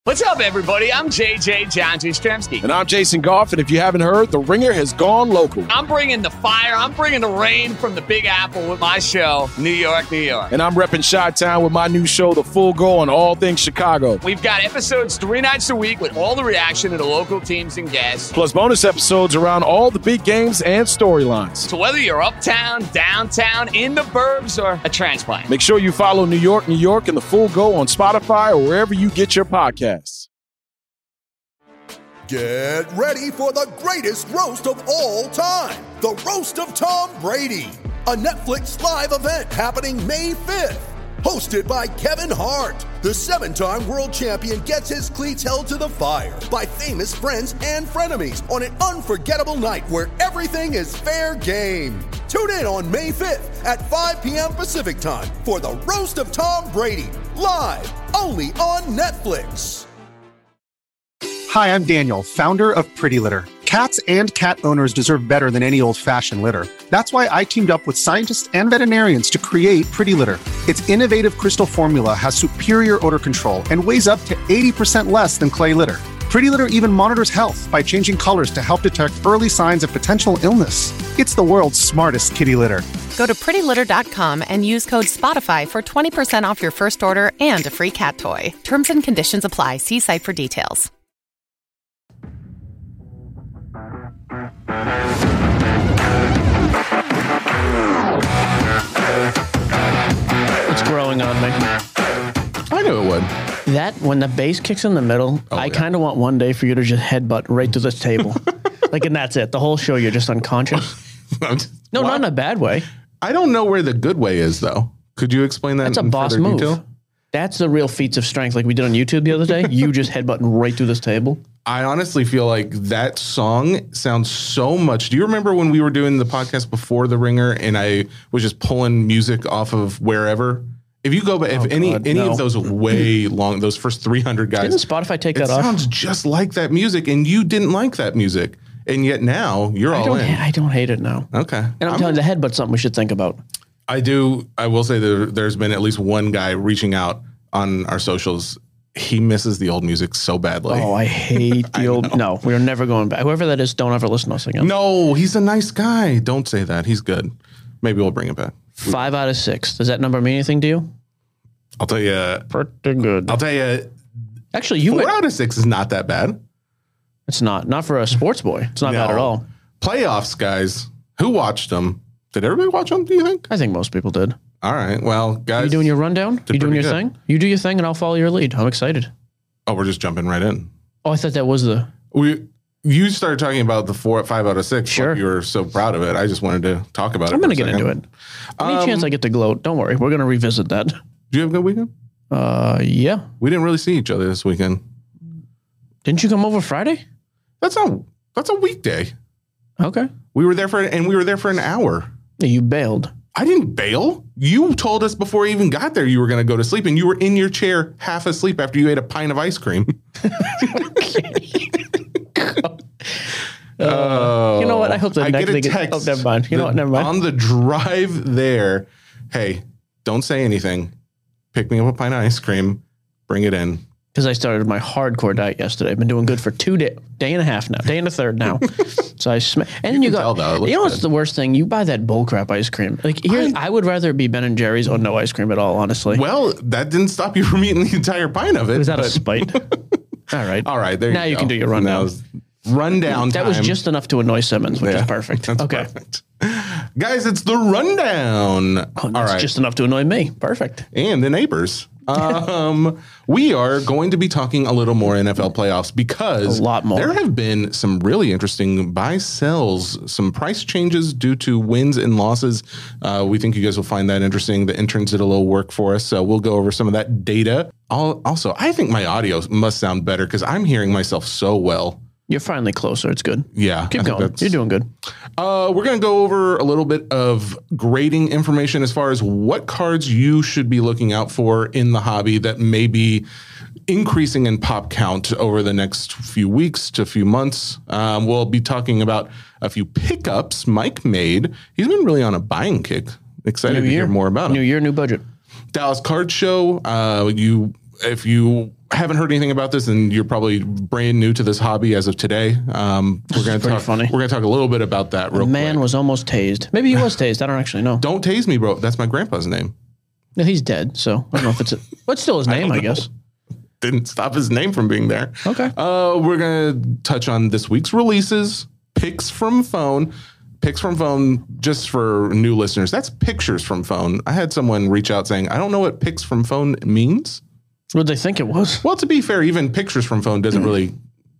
What's up, everybody? I'm JJ John Jastrzemski. And I'm Jason Goff, and if you haven't heard, The Ringer has gone local. I'm bringing the fire, I'm bringing the rain from the Big Apple with my show, New York, New York. And I'm repping Chi-Town with my new show, The Full Go, on all things Chicago. We've got episodes 3 nights a week with all the reaction to the local teams and guests. Plus bonus episodes around all the big games and storylines. So whether you're uptown, downtown, in the burbs, or a transplant. Make sure you follow New York, New York, and The Full Go on Spotify or wherever you get your podcasts. Get ready for the greatest roast of all time, the Roast of Tom Brady, a Netflix live event happening May 5th. Hosted by Kevin Hart, the 7-time world champion gets his cleats held to the fire by famous friends and frenemies on an unforgettable night where everything is fair game. Tune in on May 5th at 5 p.m. Pacific time for the Roast of Tom Brady, live only on Netflix. Hi, I'm Daniel, founder of Pretty Litter. Cats and cat owners deserve better than any old-fashioned litter. That's why I teamed up with scientists and veterinarians to create Pretty Litter. Its innovative crystal formula has superior odor control and weighs up to 80% less than clay litter. Pretty Litter even monitors health by changing colors to help detect early signs of potential illness. It's the world's smartest kitty litter. Go to prettylitter.com and use code SPOTIFY for 20% off your first order and a free cat toy. Terms and conditions apply. See site for details. It's growing on me. I knew it would. That, when the bass kicks in the middle, I kind of want one day for you to just headbutt right to this table. And that's it. The whole show, you're just unconscious. No, not in a bad way. I don't know where the good way is, though. Could you explain that? That's a boss move. Detail? That's the real feats of strength like we did on YouTube the other day. You just headbutting right through this table. I honestly feel like that song sounds so much. Do you remember when we were doing the podcast before The Ringer and I was just pulling music off of wherever? If you go back, if any of those way long, those first 300 guys. Didn't Spotify take that off? It sounds just like that music, and you didn't like that music. And yet now you're all in. I don't hate it now. Okay. And I'm telling you, the headbutt's something we should think about. I do. I will say there's been at least one guy reaching out on our socials. He misses the old music so badly. Oh, I hate the old. No, we're never going back. Whoever that is, don't ever listen to us again. No, he's a nice guy. Don't say that. He's good. Maybe we'll bring it back. 5 out of 6. Does that number mean anything to you? I'll tell you. Pretty good. I'll tell you. Actually, 4 out of 6 is not that bad. It's not. Not for a sports boy. It's not bad at all. Playoffs, guys. Who watched them? Did everybody watch them, do you think? I think most people did. All right. Well, guys. You doing your rundown? You doing your thing? You do your thing and I'll follow your lead. I'm excited. Oh, we're just jumping right in. Oh, I thought that was the... You started talking about the 5 out of 6. Sure. Like you were so proud of it. I just wanted to talk about it. I'm going to get into it. Any chance I get to gloat, don't worry. We're going to revisit that. Did you have a good weekend? Yeah. We didn't really see each other this weekend. Didn't you come over Friday? That's a weekday. Okay. We were there for an hour. Yeah, you bailed. I didn't bail. You told us before I even got there you were going to go to sleep, and you were in your chair half asleep after you ate a pint of ice cream. You know what? I hope the next thing text. Oh, never mind. You know what? Never mind. On the drive there, hey, don't say anything. Pick me up a pint of ice cream. Bring it in. Because I started my hardcore diet yesterday. I've been doing good for day and a half now, day and a third now. So and then you got, you know what's the worst thing? You buy that bullcrap ice cream. Like here, I would rather it be Ben & Jerry's or no ice cream at all, honestly. Well, that didn't stop you from eating the entire pint of it. Was that a spite? All right. All right. There now you can do your rundown. Rundown That time. was just enough to annoy Simmons, which is perfect. That's okay. Perfect. Guys, it's the rundown. Oh, that's just enough to annoy me. Perfect. And the neighbors. We are going to be talking a little more NFL playoffs because a lot more. There have been some really interesting buy sells, some price changes due to wins and losses. We think you guys will find that interesting. The interns did a little work for us, so we'll go over some of that data. Also, I think my audio must sound better because I'm hearing myself so well. You're finally closer. It's good. Yeah. Keep going. You're doing good. We're going to go over a little bit of grading information as far as what cards you should be looking out for in the hobby that may be increasing in pop count over the next few weeks to few months. We'll be talking about a few pickups Mike made. He's been really on a buying kick. Excited to hear more about it. New year, new budget. Dallas Card Show. If you haven't heard anything about this, and you're probably brand new to this hobby as of today. We're going to talk. Funny. We're going to talk a little bit about that. The man was almost tased. Maybe he was tased. I don't actually know. Don't tase me, bro. That's my grandpa's name. No, he's dead, so I don't know if it's. What's still his name? I guess. Didn't stop his name from being there. Okay. We're going to touch on this week's releases, picks from phone. Picks from phone, just for new listeners. That's pictures from phone. I had someone reach out saying, I don't know what picks from phone means. What did they think it was? Well, to be fair, even pictures from phone doesn't really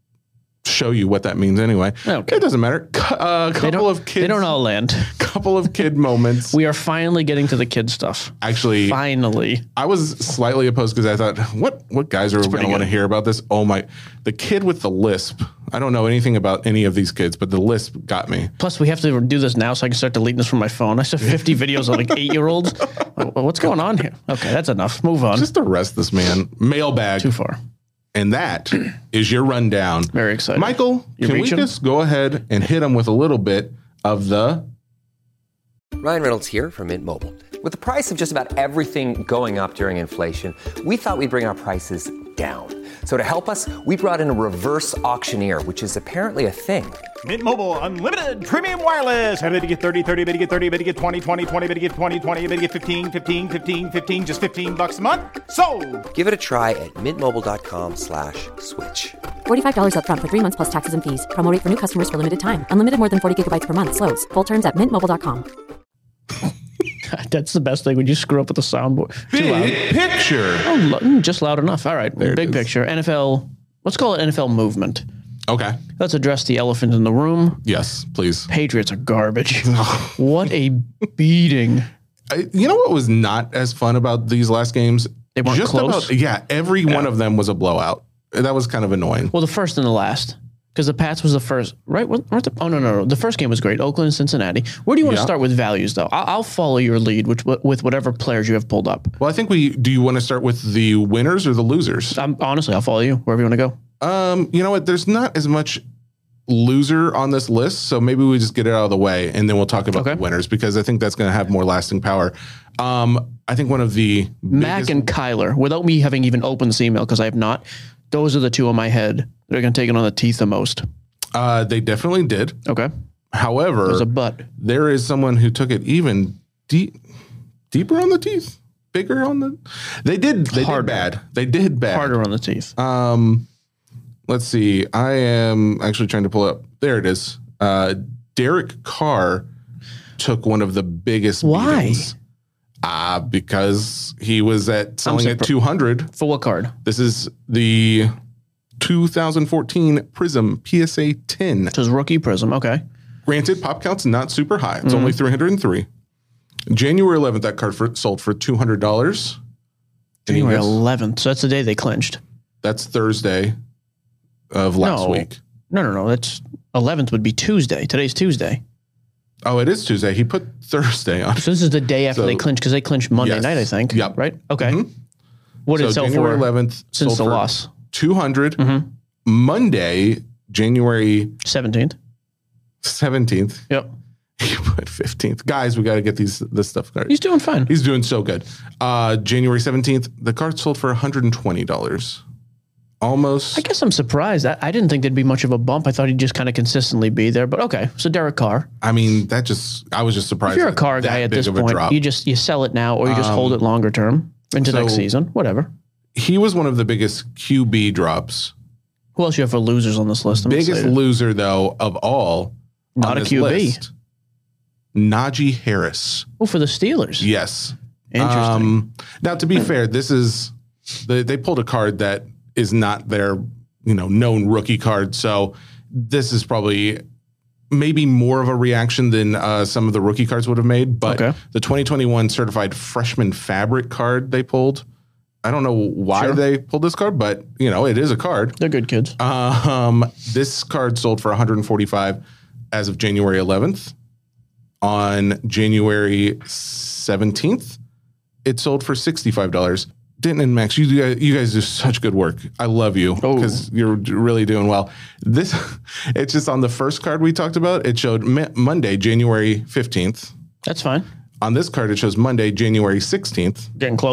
show you what that means anyway. Okay. It doesn't matter. Couple of kids. They don't all land. Couple of kid moments. We are finally getting to the kid stuff. Actually, finally. I was slightly opposed because I thought, what guys are going to want to hear about this? Oh my, the kid with the lisp. I don't know anything about any of these kids, but the lisp got me. Plus, we have to do this now so I can start deleting this from my phone. I still have 50 videos of like 8-year-olds. What's going on here? Okay, that's enough. Move on. Just arrest this man. Mailbag. Too far. And that is your rundown. Very excited. Michael, can we just go ahead and hit him with a little bit of the... Ryan Reynolds here from Mint Mobile. With the price of just about everything going up during inflation, we thought we'd bring our prices down. So to help us, we brought in a reverse auctioneer, which is apparently a thing. Mint Mobile Unlimited Premium Wireless. How to get 30, 30, bit to get 30, bit to get 20, 20, 20, bit to get 20, 20, bit to get 15, 15, 15, 15, just $15 a month? Sold! Give it a try at mintmobile.com/switch. $45 up front for 3 months plus taxes and fees. Promo rate for new customers for limited time. Unlimited more than 40 gigabytes per month. Slows full terms at mintmobile.com. That's the best thing when you screw up with the soundboard. Big picture. Oh, just loud enough. All right. Big picture. NFL. Let's call it NFL movement. Okay. Let's address the elephant in the room. Yes, please. Patriots are garbage. What a beating. You know what was not as fun about these last games? They weren't close? Every one of them was a blowout. That was kind of annoying. Well, the first and the last. Because the Pats was the first, right? No. The first game was great. Oakland and Cincinnati. Where do you want to start with values, though? I'll follow your lead with whatever players you have pulled up. Well, I think do you want to start with the winners or the losers? Honestly, I'll follow you wherever you want to go. You know what? There's not as much loser on this list, so maybe we just get it out of the way, and then we'll talk about the winners, because I think that's going to have more lasting power. I think one of the Mac and Kyler, without me having even opened this email, because I have not, those are the two in my head that are going to take it on the teeth the most. They definitely did. Okay. However, there's a but. There is someone who took it even deeper on the teeth, bigger on the. They did bad. They did bad. Harder on the teeth. Let's see. I am actually trying to pull up. There it is. Derek Carr took one of the biggest beatings. Because he was selling at 200. For what card? This is the 2014 Prism PSA 10. It was rookie Prism. Okay. Granted, pop count's not super high. It's only 303. January 11th, that card sold for $200. January 11th. So that's the day they clinched. That's Thursday of last week. No. That's 11th would be Tuesday. Today's Tuesday. Oh, it is Tuesday. He put Thursday on. So this is the day after they clinched, because they clinched Monday night, I think. Yep. Right? Okay. Mm-hmm. What did it sell January for 11th since the loss? 200. Mm-hmm. Monday, January 17th. Yep. He put 15th. Guys, we got to get this stuff. He's doing fine. He's doing so good. January 17th, the card sold for $120. Almost. I guess I'm surprised. I didn't think there'd be much of a bump. I thought he'd just kind of consistently be there. But okay, so Derek Carr. I mean, I was just surprised. If you're a Carr guy at this point, you sell it now, or you just hold it longer term into next season, whatever. He was one of the biggest QB drops. Who else you have for losers on this list? Biggest loser, though, of all. Not a QB. List, Najee Harris. Oh, for the Steelers. Yes. Interesting. Now, to be fair, this is they pulled a card that is not their known rookie card, so this is probably maybe more of a reaction than some of the rookie cards would have made. But the 2021 certified freshman fabric card they pulled, I don't know why they pulled this card, but it is a card. They're good kids. This card sold for $145 as of January 11th. On January 17th, it sold for $65. Denton and Max, you guys do such good work. I love you because you're really doing well. It's just on the first card we talked about, it showed Monday, January 15th. That's fine. On this card, it shows Monday, January 16th. Getting closer.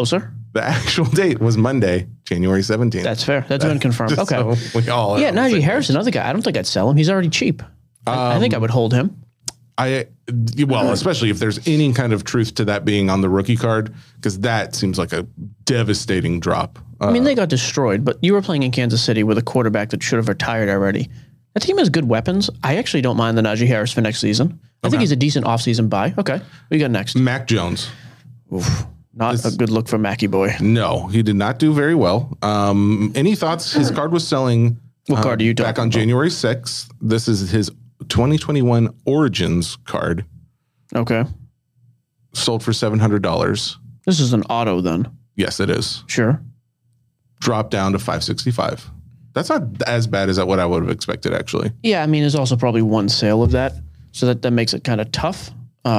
The actual date was Monday, January 17th. That's fair. That's been confirmed. Okay. So we all Najee Harris, another guy. I don't think I'd sell him. He's already cheap. I think I would hold him. Especially if there's any kind of truth to that being on the rookie card, because that seems like a devastating drop. I mean, they got destroyed, but you were playing in Kansas City with a quarterback that should have retired already. That team has good weapons. I actually don't mind the Najee Harris for next season. I think he's a decent offseason buy. Okay. What you got next? Mac Jones. Oof. Not a good look for Mackie boy. No, he did not do very well. Any thoughts? His card was selling what card are you back on January 6th. This is his 2021 Origins card. Okay. Sold for $700. This is an auto then. Yes, it is. Sure. Dropped down to $565. That's not as bad as what I would have expected, actually. Yeah, I mean, there's also probably one sale of that, so that makes it kind of tough.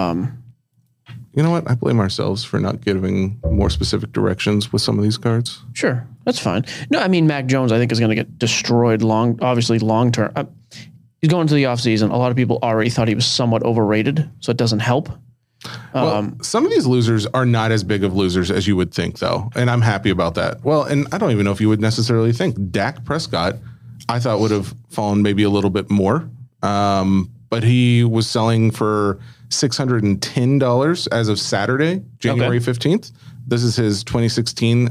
You know what? I blame ourselves for not giving more specific directions with some of these cards. Sure, that's fine. No, I mean, Mac Jones, I think, is going to get destroyed long term. He's going to the offseason. A lot of people already thought he was somewhat overrated, so it doesn't help. Well, some of these losers are not as big of losers as you would think, though, and I'm happy about that. Well, and I don't even know if you would necessarily think. Dak Prescott, I thought would have fallen maybe a little bit more, but he was selling for $610 as of Saturday, January 15th. This is his 2016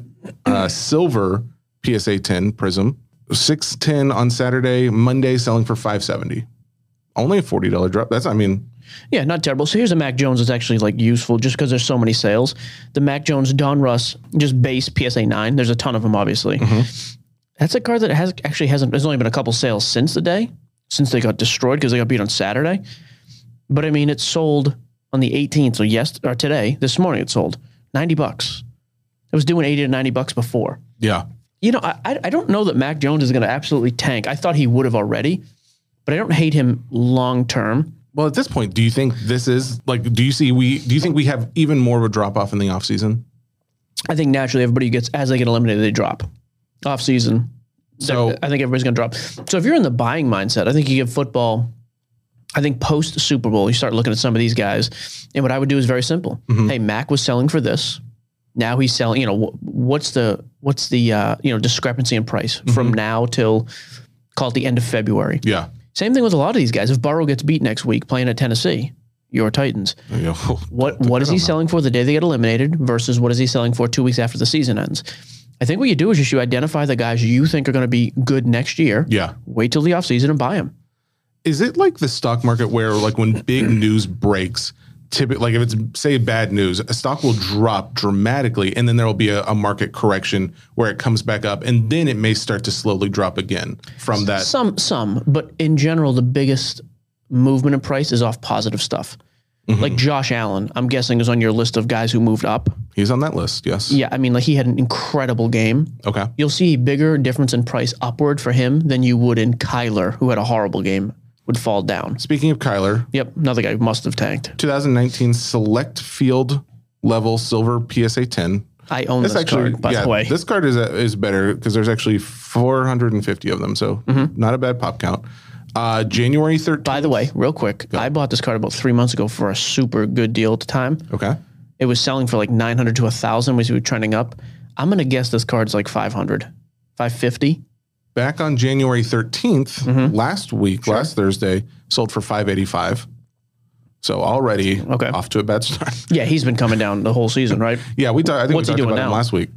silver PSA 10 Prism. $610 on Saturday, Monday selling for $570. Only a $40 drop. Yeah, not terrible. So here's a Mac Jones that's actually like useful just because there's so many sales. The Mac Jones Don Russ, just base PSA 9. There's a ton of them, obviously. Mm-hmm. That's a card that there's only been a couple sales since they got destroyed because they got beat on Saturday. But I mean, it sold on the 18th, so this morning it sold $90. It was doing $80 to $90 before. Yeah. You know, I don't know that Mac Jones is going to absolutely tank. I thought he would have already, but I don't hate him long term. Well, at this point, do you think this is like? Do you think we have even more of a drop off in the offseason? I think naturally everybody as they get eliminated, they drop off season. So I think everybody's going to drop. So if you're in the buying mindset, I think you give football. I think post Super Bowl, you start looking at some of these guys, and what I would do is very simple. Mm-hmm. Hey, Mac was selling for this. Now he's selling. You know, what's the discrepancy in price from now till call it the end of February? Yeah. Same thing with a lot of these guys. If Burrow gets beat next week playing at Tennessee, your Titans, what is he selling for the day they get eliminated versus what is he selling for 2 weeks after the season ends? I think what you do is you should identify the guys you think are going to be good next year. Yeah. Wait till the offseason and buy them. Is it like the stock market where like when big news breaks, typically, like if it's say bad news, a stock will drop dramatically and then there will be a market correction where it comes back up and then it may start to slowly drop again from that. Some, but in general, the biggest movement in price is off positive stuff. Mm-hmm. Like Josh Allen, I'm guessing is on your list of guys who moved up. He's on that list, yes. Yeah, I mean, like he had an incredible game. Okay. You'll see a bigger difference in price upward for him than you would in Kyler, who had a horrible game, would fall down. Speaking of Kyler. Yep, another guy who must have tanked. 2019 Select Field Level Silver PSA 10. I own this card, by the way. This card is better because there's actually 450 of them, so not a bad pop count. January 13th. By the way, real quick, I bought this card about 3 months ago for a super good deal at the time. Okay. It was selling for like 900 to 1,000 as we were trending up. I'm going to guess this card's like 500, 550. Back on January 13th, last Thursday, sold for 585. So already off to a bad start. Yeah, he's been coming down the whole season, right? Yeah, I think we talked about him last week.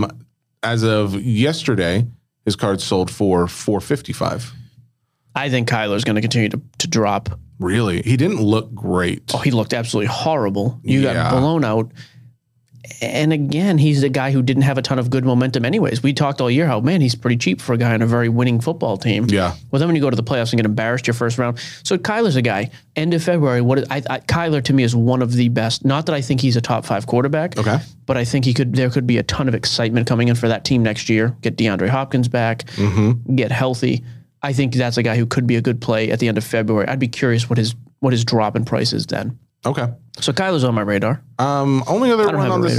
As of yesterday, his card sold for 455. I think Kyler's going to continue to drop. Really? He didn't look great. Oh, he looked absolutely horrible. You got blown out. And again, he's the guy who didn't have a ton of good momentum anyways. We talked all year how, man, he's pretty cheap for a guy on a very winning football team. Yeah. Well, then when you go to the playoffs and get embarrassed your first round. So Kyler's a guy. End of February, Kyler to me is one of the best. Not that I think he's a top 5 quarterback. Okay. But I think there could be a ton of excitement coming in for that team next year. Get DeAndre Hopkins back. Get healthy. I think that's a guy who could be a good play at the end of February. I'd be curious what his drop in price is then. Okay. So Kyler's on my radar. Only other one on this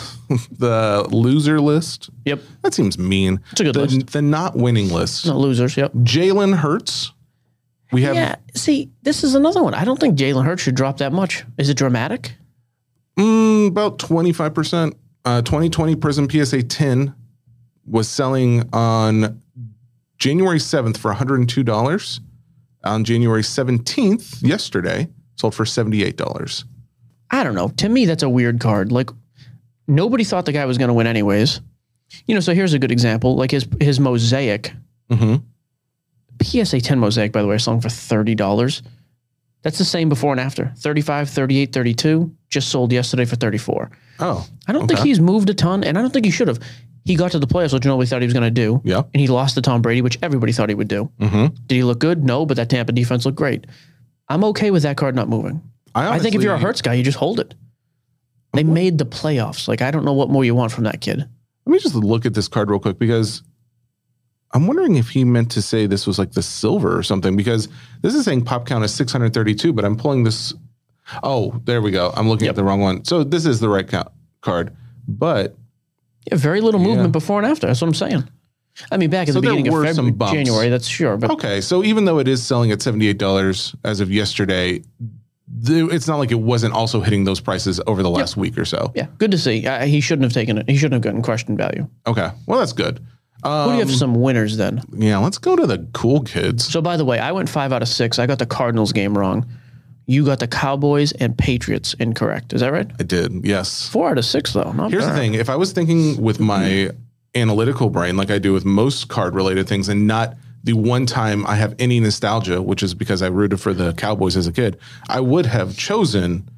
the loser list. Yep. That seems mean. It's a good list. The not winning list. Not losers, yep. Jalen Hurts. See, this is another one. I don't think Jalen Hurts should drop that much. Is it dramatic? About 25%. 2020 Prism PSA 10 was selling on January 7th for $102. On January 17th, yesterday, sold for $78. I don't know. To me, that's a weird card. Like, nobody thought the guy was going to win anyways. So here's a good example. Like his Mosaic. PSA 10 Mosaic, by the way, is selling for $30. That's the same before and after. 35, 38, 32. Just sold yesterday for 34. Oh. I don't think he's moved a ton, and I don't think he should have. He got to the playoffs, which nobody thought he was going to do. Yeah. And he lost to Tom Brady, which everybody thought he would do. Did he look good? No, but that Tampa defense looked great. I'm okay with that card not moving. I think if you're a Hurts guy, you just hold it. They made the playoffs. Like, I don't know what more you want from that kid. Let me just look at this card real quick, because I'm wondering if he meant to say this was like the silver or something, because this is saying pop count is 632, but I'm pulling this. Oh, there we go. I'm looking at the wrong one. So this is the right card, but very little movement before and after. That's what I'm saying. I mean, back at the beginning of February, January, that's sure. But okay, so even though it is selling at $78 as of yesterday, it's not like it wasn't also hitting those prices over the last week or so. Yeah, good to see. He shouldn't have taken it. He shouldn't have gotten question value. Okay, well, that's good. Who do you have some winners then? Yeah, let's go to the cool kids. So, by the way, I went 5 out of 6. I got the Cardinals game wrong. You got the Cowboys and Patriots incorrect. Is that right? I did, yes. 4 out of 6, though. Here's the thing. If I was thinking with my analytical brain, like I do with most card-related things, and not the one time I have any nostalgia, which is because I rooted for the Cowboys as a kid, I would have chosen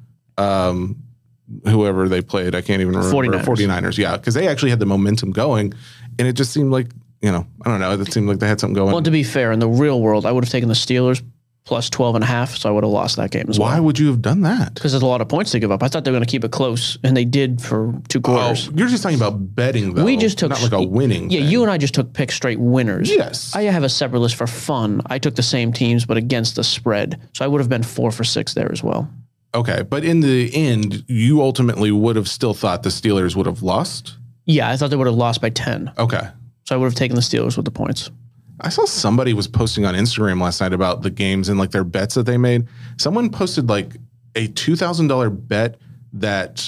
whoever they played. I can't even remember. 49ers, yeah, because they actually had the momentum going. And it just seemed like, I don't know. It seemed like they had something going. Well, to be fair, in the real world, I would have taken the Steelers plus 12.5, so I would have lost that game as well. Why would you have done that? Because there's a lot of points to give up. I thought they were going to keep it close, and they did for 2 quarters. Oh, you're just talking about betting, though. We just took not like a winning. Yeah, thing. you and I just took pick straight winners. Yes. I have a separate list for fun. I took the same teams, but against the spread. So I would have been 4 for 6 there as well. Okay, but in the end, you ultimately would have still thought the Steelers would have lost? Yeah, I thought they would have lost by 10. Okay. So I would have taken the Steelers with the points. I saw somebody was posting on Instagram last night about the games and like their bets that they made. Someone posted like a $2,000 bet that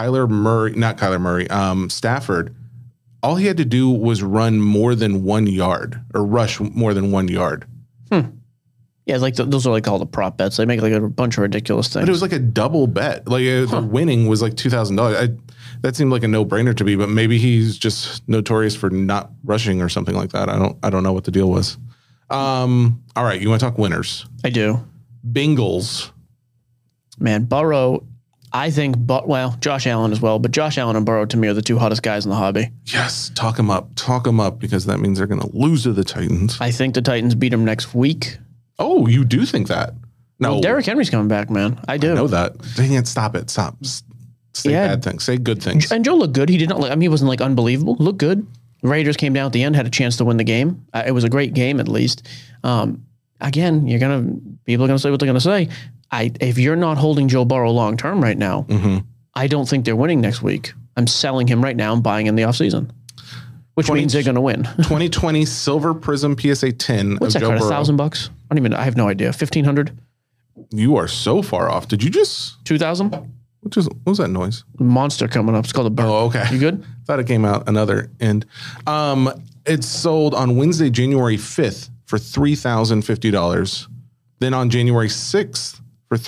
Stafford, all he had to do was run more than 1 yard or rush more than 1 yard. Yeah, like those are like all the prop bets. They make like a bunch of ridiculous things. But it was like a double bet. Like the winning was like $2,000. That seemed like a no-brainer to me, but maybe he's just notorious for not rushing or something like that. I don't know what the deal was. All right, you want to talk winners? I do. Bengals. Man, Burrow, I think, Josh Allen as well, but Josh Allen and Burrow to me are the 2 hottest guys in the hobby. Yes, talk them up, because that means they're going to lose to the Titans. I think the Titans beat them next week. Oh, you do think that? No, well, Derrick Henry's coming back, man. I do. I know that. Dang it, stop it. Stop. Say bad things. Say good things. And Joe looked good. He did not. He wasn't like unbelievable. Looked good. Raiders came down at the end, had a chance to win the game. It was a great game, at least. Again, people are gonna say what they're gonna say. If you're not holding Joe Burrow long term right now, I don't think they're winning next week. I'm selling him right now. I'm buying in the offseason, which means they're gonna win. 2020 Silver Prism PSA 10. What's that card? $1,000? I have no idea. 1,500. You are so far off. Did you just 2,000? What was that noise? Monster coming up. It's called a burn. Oh, okay. You good? Thought it came out another end. It's sold on Wednesday, January 5th for $3,050. Then on January 6th for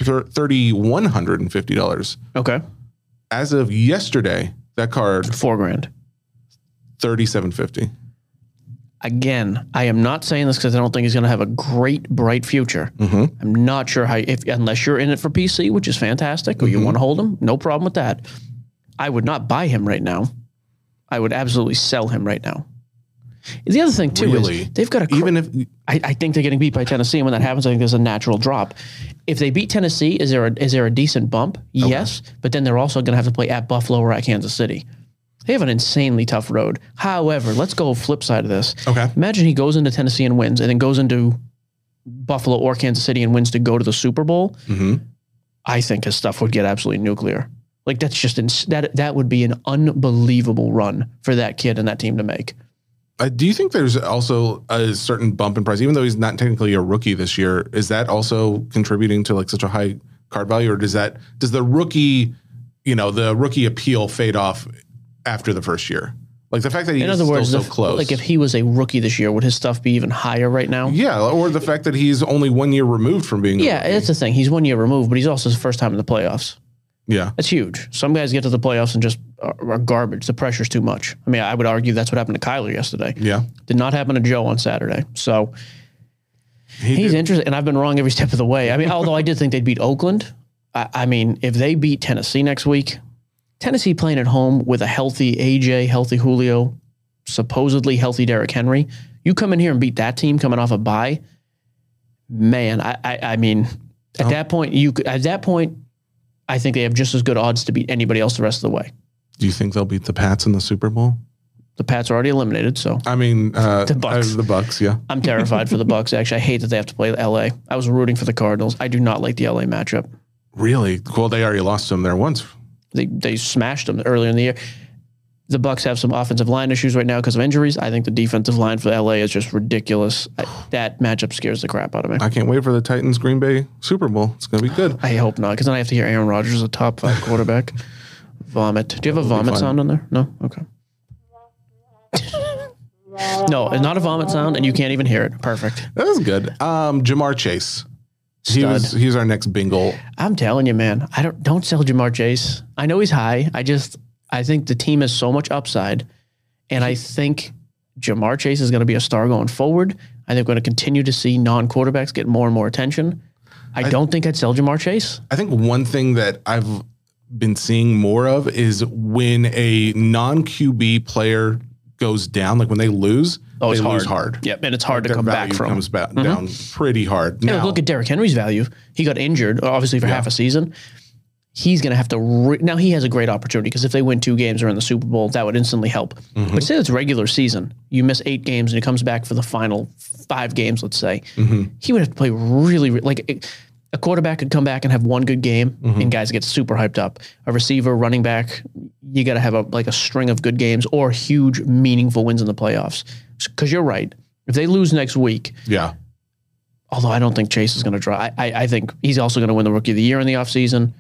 $3,150. Okay. As of yesterday, that card $4,000. $3,750. Again, I am not saying this because I don't think he's going to have a great, bright future. I'm not sure unless you're in it for PC, which is fantastic, or you want to hold him, no problem with that. I would not buy him right now. I would absolutely sell him right now. The other thing too is they've got I think they're getting beat by Tennessee, and when that happens, I think there's a natural drop. If they beat Tennessee, is there a decent bump? Okay. Yes, but then they're also going to have to play at Buffalo or at Kansas City. They have an insanely tough road. However, let's go flip side of this. Okay. Imagine he goes into Tennessee and wins, and then goes into Buffalo or Kansas City and wins to go to the Super Bowl. I think his stuff would get absolutely nuclear. Like that's just that would be an unbelievable run for that kid and that team to make. Do you think there's also a certain bump in price, even though he's not technically a rookie this year? Is that also contributing to like such a high card value, or does the rookie, the rookie appeal fade off after the first year. Like the fact that he's in other words, still so close. Like if he was a rookie this year, would his stuff be even higher right now? Yeah, or the fact that he's only 1 year removed from being. Yeah, that's the thing. He's 1 year removed, but he's also his first time in the playoffs. Yeah, that's huge. Some guys get to the playoffs and just are garbage. The pressure's too much. I mean, I would argue that's what happened to Kyler yesterday. Yeah, did not happen to Joe on Saturday. So he's interesting, and I've been wrong every step of the way. I mean, although I did think they'd beat Oakland. I mean, if they beat Tennessee next week, Tennessee playing at home with a healthy AJ, healthy Julio, supposedly healthy Derrick Henry, you come in here and beat that team coming off a bye, man, I mean, at that point, I think they have just as good odds to beat anybody else the rest of the way. Do you think they'll beat the Pats in the Super Bowl? The Pats are already eliminated, so. I mean, the Bucs. The Bucs, yeah. I'm terrified for the Bucs, actually. I hate that they have to play LA. I was rooting for the Cardinals. I do not like the LA matchup. Really? Well, they already lost to them there once. They smashed them earlier in the year. The Bucs have some offensive line issues right now because of injuries. I think the defensive line for LA is just ridiculous. That matchup scares the crap out of me. I can't wait for the Titans Green Bay Super Bowl. It's going to be good. I hope not, because then I have to hear Aaron Rodgers is a top 5 quarterback. Vomit. Do you have a vomit sound on there? No? Okay. No, it's not a vomit sound, and you can't even hear it. Perfect. That was good. Jamar Chase. He's our next Bengal. I'm telling you, man. Don't sell Jamar Chase. I know he's high. I think the team has so much upside, and I think Jamar Chase is going to be a star going forward. I think we're going to continue to see non-quarterbacks get more and more attention. I don't think I'd sell Jamar Chase. I think one thing that I've been seeing more of is when a non-QB player goes down, like when they lose, they lose hard. Yep, and it's hard to come back from. Comes back down pretty hard. Now, look at Derrick Henry's value. He got injured, obviously, for half a season. He's going to have to now he has a great opportunity because if they win 2 games or in the Super Bowl, that would instantly help. But say it's regular season, you miss 8 games and he comes back for the final 5 games, let's say. He would have to play really like a quarterback could come back and have 1 good game and guys get super hyped up. A receiver, running back, you got to have a string of good games or huge meaningful wins in the playoffs. Because you're right. If they lose next week, although I don't think Chase is going to draw. I think he's also going to win the Rookie of the Year in the offseason.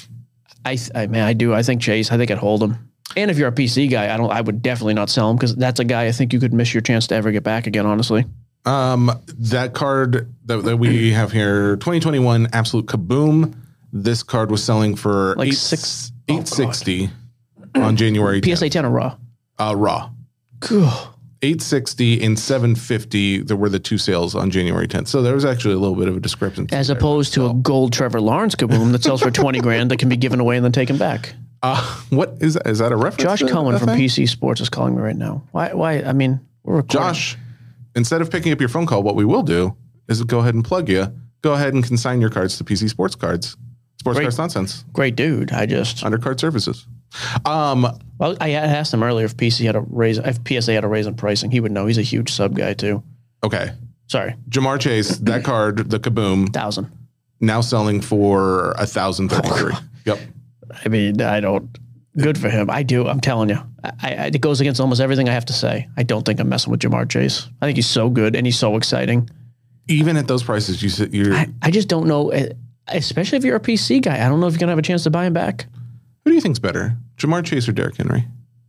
I do. I think Chase. I think I'd hold him. And if you're a PC guy, I would definitely not sell him because that's a guy I think you could miss your chance to ever get back again, honestly. That card that we have here, 2021 Absolute Kaboom. This card was selling for like $860 on January 10th. PSA 10 or Raw? Raw. Cool. $860 and $750. There were the 2 sales on January 10th. So there was actually a little bit of a discrepancy. As opposed to a gold Trevor Lawrence Kaboom that sells for $20,000 that can be given away and then taken back. What is that? Is that a reference? Josh Cohen from PC Sports is calling me right now. Why? I mean, we're recording. Josh, instead of picking up your phone call, what we will do is go ahead and plug you. Go ahead and consign your cards to PC Sports Cards. Sports Cards Nonsense. Great dude. Undercard services. Well, I asked him earlier if PSA had a raise in pricing. He would know. He's a huge sub guy too. Okay. Sorry. Jamar Chase, that card, the Kaboom. 1,000. Now selling for $1,033. Yep. I mean, good for him. I do. I'm telling you. It goes against almost everything I have to say. I don't think I'm messing with Jamar Chase. I think he's so good and he's so exciting. Even at those prices, I just don't know, especially if you're a PC guy. I don't know if you're going to have a chance to buy him back. Who do you think's better, Jamar Chase or Derrick Henry?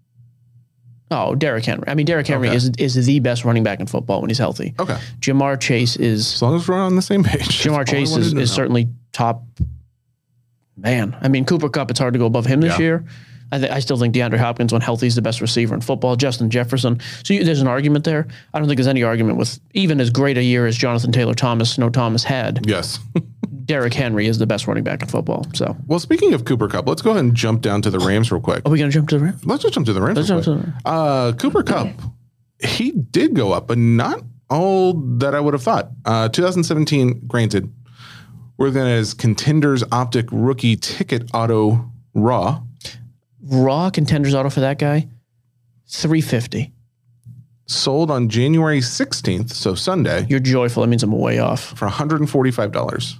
Oh, Derrick Henry. I mean, Derrick Henry is the best running back in football when he's healthy. Okay. Jamar Chase is... As long as we're on the same page. Jamar Chase is certainly top... Man. I mean, Cooper Kupp, it's hard to go above him this year. I still think DeAndre Hopkins, when healthy, is the best receiver in football. Justin Jefferson. So there's an argument there. I don't think there's any argument with even as great a year as Jonathan Taylor Thomas had. Yes. Derrick Henry is the best running back in football. So, well, speaking of Cooper Kupp, let's go ahead and jump down to the Rams real quick. Are we going to jump to the Rams? Let's just jump to the Rams Cooper Kupp, he did go up, but not all that I would have thought. 2017, granted, we're looking at his Contenders Optic Rookie Ticket Auto Raw. Raw Contenders Auto for that guy, $350. Sold on January 16th, so Sunday. You're joyful. That means I'm way off. For $145.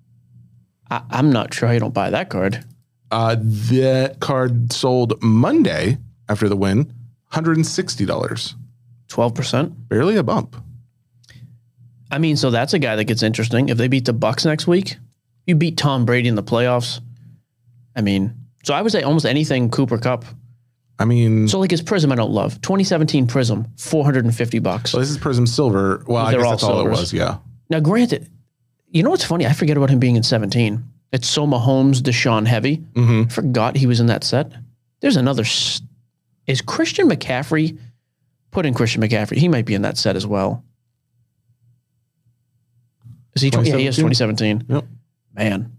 I'm not sure how you don't buy that card. That card sold Monday after the win, $160. 12%. Barely a bump. I mean, so that's a guy that gets interesting. If they beat the Bucs next week, you beat Tom Brady in the playoffs. I mean, so I would say almost anything Cooper Kupp I mean, So like his Prism, I don't love. 2017 Prism, $450. so this is Prism Silver. Well, I They're guess all that's all it silvers. was. Yeah. Now, granted, you know what's funny? I forget about him being in 17. It's so Mahomes, Deshaun heavy. I forgot he was in that set. There's another. Is Christian McCaffrey? Put in Christian McCaffrey. He might be in that set as well. Is he? Yeah, he is 2017. Yep. Man.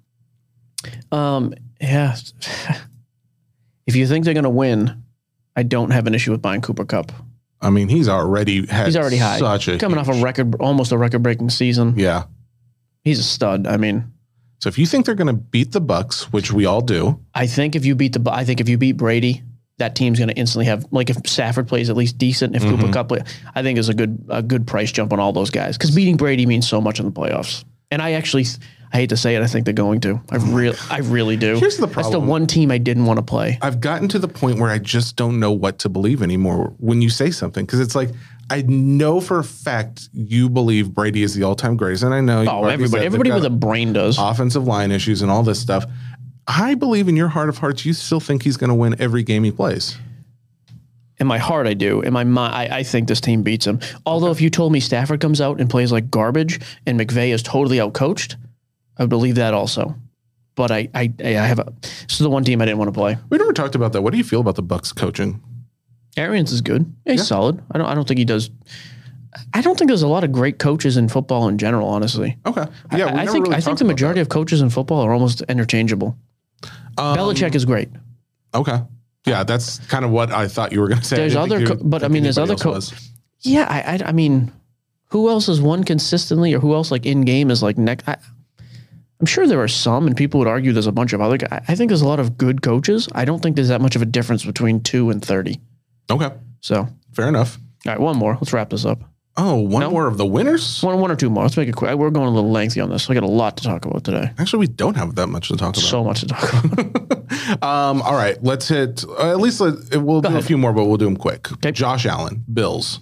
Yeah. If you think they're going to win, I don't have an issue with buying Cooper Kupp. I mean, he's already high. Coming off almost a record-breaking season. Yeah. He's a stud. I mean, so if you think they're going to beat the Bucks, which we all do, I think if you beat Brady, that team's going to instantly have, like, if Stafford plays at least decent, if Cooper Kupp plays, I think is a good price jump on all those guys, because beating Brady means so much in the playoffs. And I hate to say it, I think they're going to. I really do. Here's the problem. That's the one team I didn't want to play. I've gotten to the point where I just don't know what to believe anymore when you say something, because it's like, I know for a fact you believe Brady is the all-time greatest, and I know everybody with a brain does. Offensive line issues and all this stuff. I believe in your heart of hearts, you still think he's going to win every game he plays. In my heart, I do. In my mind, I think this team beats him. Although if you told me Stafford comes out and plays like garbage and McVay is totally outcoached, I would believe that also. But I have this is the one team I didn't want to play. We never talked about that. What do you feel about the Bucks coaching? Arians is good. Yeah, he's solid. I don't think he does. I don't think there's a lot of great coaches in football in general, honestly. Okay. Yeah, I think the majority of coaches in football are almost interchangeable. Belichick is great. Okay. Yeah, that's kind of what I thought you were going to say. There's other, there's other coaches. Yeah, I mean, who else has won consistently, or who else like in game is like next? I'm sure there are some, and people would argue there's a bunch of other guys. I think there's a lot of good coaches. I don't think there's that much of a difference between 2 and 30. Okay. So fair enough. All right, one more. Let's wrap this up. Oh, one more of the winners? One or two more. Let's make it quick. We're going a little lengthy on this. I got a lot to talk about today. Actually, we don't have that much to talk about. So much to talk about. All right, let's hit, at least we'll do a few more, but we'll do them quick. Okay. Josh Allen, Bills.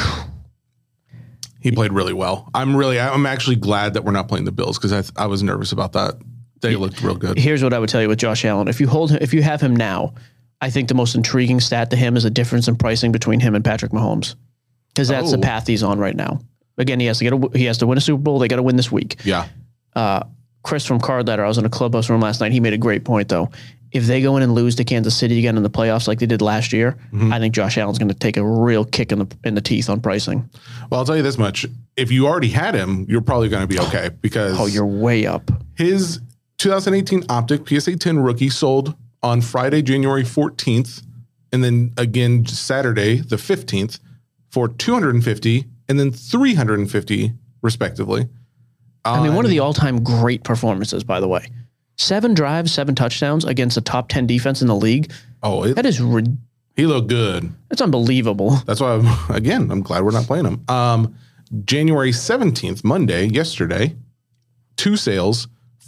He played really well. I'm actually glad that we're not playing the Bills, because I was nervous about that. They looked real good. Here's what I would tell you with Josh Allen. If you have him now, I think the most intriguing stat to him is the difference in pricing between him and Patrick Mahomes, because that's the path he's on right now. Again, he has to win a Super Bowl. They got to win this week. Yeah. Chris from Card Letter, I was in a clubhouse room last night. He made a great point, though. If they go in and lose to Kansas City again in the playoffs like they did last year, I think Josh Allen's going to take a real kick in the teeth on pricing. Well, I'll tell you this much. If you already had him, you're probably going to be okay, because you're way up. His 2018 Optic PSA 10 rookie sold on Friday, January 14th, and then again Saturday, the 15th, for $250 and then $350 respectively. I mean, one of the all-time great performances, by the way. 7 drives, 7 touchdowns against a top 10 defense in the league. That is he looked good. That's unbelievable. That's why, I'm glad we're not playing him. January 17th, Monday, yesterday, 2 sales,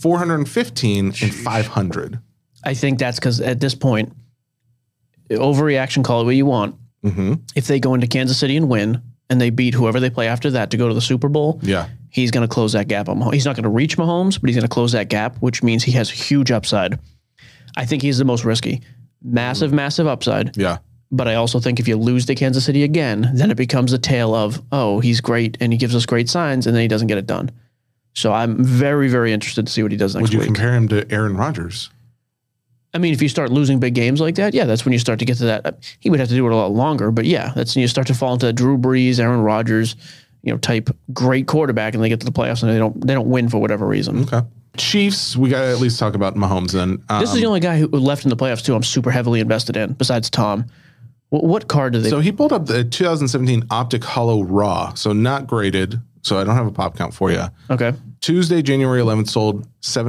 415 and 500. I think that's because at this point, overreaction, call it what you want. If they go into Kansas City and win, and they beat whoever they play after that to go to the Super Bowl, he's going to close that gap on Mahomes. He's not going to reach Mahomes, but he's going to close that gap, which means he has huge upside. I think he's the most risky. Massive upside. Yeah. But I also think if you lose to Kansas City again, then it becomes a tale of, he's great and he gives us great signs, and then he doesn't get it done. So I'm very, very interested to see what he does next week. Would you compare him to Aaron Rodgers? I mean, if you start losing big games like that, that's when you start to get to that. He would have to do it a lot longer, but that's when you start to fall into Drew Brees, Aaron Rodgers, type great quarterback, and they get to the playoffs and they don't win for whatever reason. Okay. Chiefs, we got to at least talk about Mahomes then. This is the only guy who left in the playoffs too I'm super heavily invested in, besides Tom. What card did they? So he pulled up the 2017 Optic Hollow Raw, so not graded. So I don't have a pop count for you. Okay. Tuesday, January 11th, sold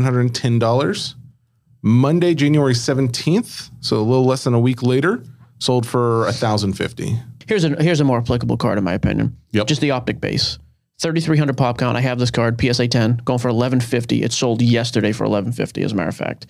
$710. Monday, January 17th, so a little less than a week later, sold for $1,050. Here's a more applicable card in my opinion. Yep. Just the Optic base. 3,300 pop count. I have this card, PSA 10, going for $1,150. It sold yesterday for $1,150, as a matter of fact.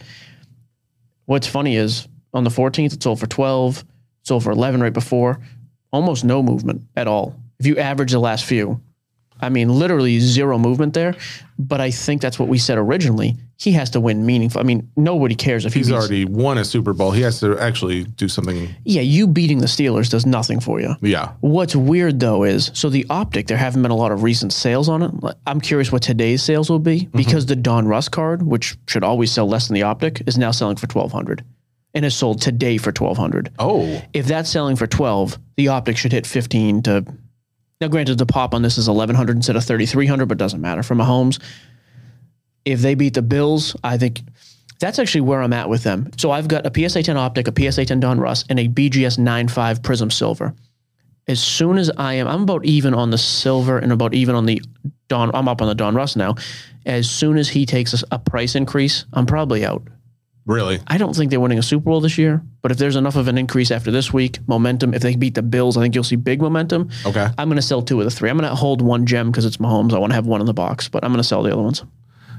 What's funny is on the 14th, it sold for $12, sold for $11 right before. Almost no movement at all. If you average the last few. I mean, literally zero movement there. But I think that's what we said originally. He has to win meaningful. I mean, nobody cares if he's already won a Super Bowl. He has to actually do something. Yeah, you beating the Steelers does nothing for you. Yeah. What's weird, though, is so the Optic, there haven't been a lot of recent sales on it. I'm curious what today's sales will be because the Don Russ card, which should always sell less than the Optic, is now selling for $1,200 and is sold today for $1,200. Oh. If that's selling for $1,200, the Optic should hit 15 to... Now, granted, the pop on this is $1,100 instead of $3,300, but it doesn't matter. For Mahomes, if they beat the Bills, I think that's actually where I'm at with them. So I've got a PSA 10 Optic, a PSA 10 Don Russ, and a BGS 9.5 Prism Silver. As soon as I'm about even on the silver and about even on the Don. I'm up on the Don Russ now. As soon as he takes a price increase, I'm probably out. Really? I don't think they're winning a Super Bowl this year, but if there's enough of an increase after this week, momentum, if they beat the Bills, I think you'll see big momentum. Okay. I'm going to sell 2 of the 3. I'm going to hold one gem because it's Mahomes. I want to have one in the box, but I'm going to sell the other ones.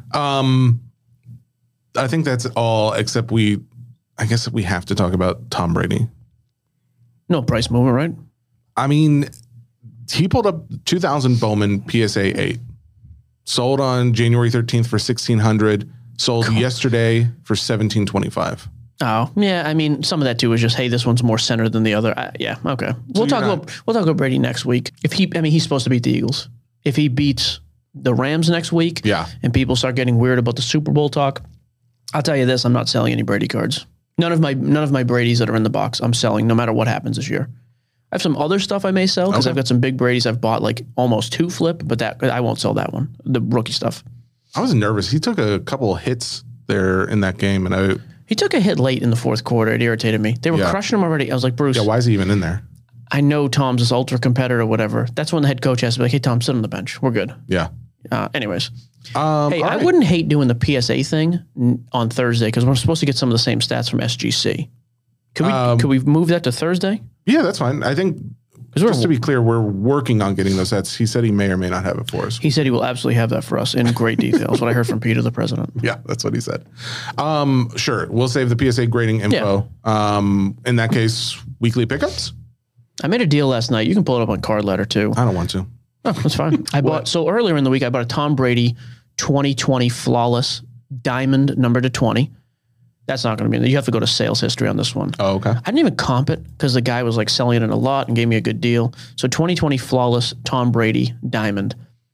I think that's all, except I guess we have to talk about Tom Brady. No price movement, right? I mean, he pulled up 2000 Bowman PSA 8, sold on January 13th for $1,600. Sold yesterday for $1,725. Oh yeah, I mean some of that too is just hey, this one's more centered than the other. Yeah, okay. We'll talk about Brady next week. He's supposed to beat the Eagles. If he beats the Rams next week, and people start getting weird about the Super Bowl talk, I'll tell you this: I'm not selling any Brady cards. None of my Bradys that are in the box, I'm selling no matter what happens this year. I have some other stuff I may sell because I've got some big Bradys I've bought like almost 2 flip, but that I won't sell that one. The rookie stuff. I was nervous. He took a couple of hits there in that game, and he took a hit late in the fourth quarter. It irritated me. They were crushing him already. I was like, Bruce. Yeah, why is he even in there? I know Tom's this ultra competitor or whatever. That's when the head coach has to be like, hey, Tom, sit on the bench. We're good. Yeah. Anyways. Hey, I wouldn't hate doing the PSA thing on Thursday because we're supposed to get some of the same stats from SGC. Could we move that to Thursday? Yeah, that's fine. I think... Just to be clear, we're working on getting those sets. He said he may or may not have it for us. He said he will absolutely have that for us in great detail. That's what I heard from Peter, the president. Yeah, that's what he said. Sure. We'll save the PSA grading info. Yeah. In that case, weekly pickups? I made a deal last night. You can pull it up on Card Letter too. I don't want to. Oh, that's fine. So earlier in the week, I bought a Tom Brady 2020 Flawless Diamond number to 20. That's not going to be in there. You have to go to sales history on this one. Oh, okay. I didn't even comp it because the guy was like selling it in a lot and gave me a good deal. So 2020 Flawless Tom Brady Diamond.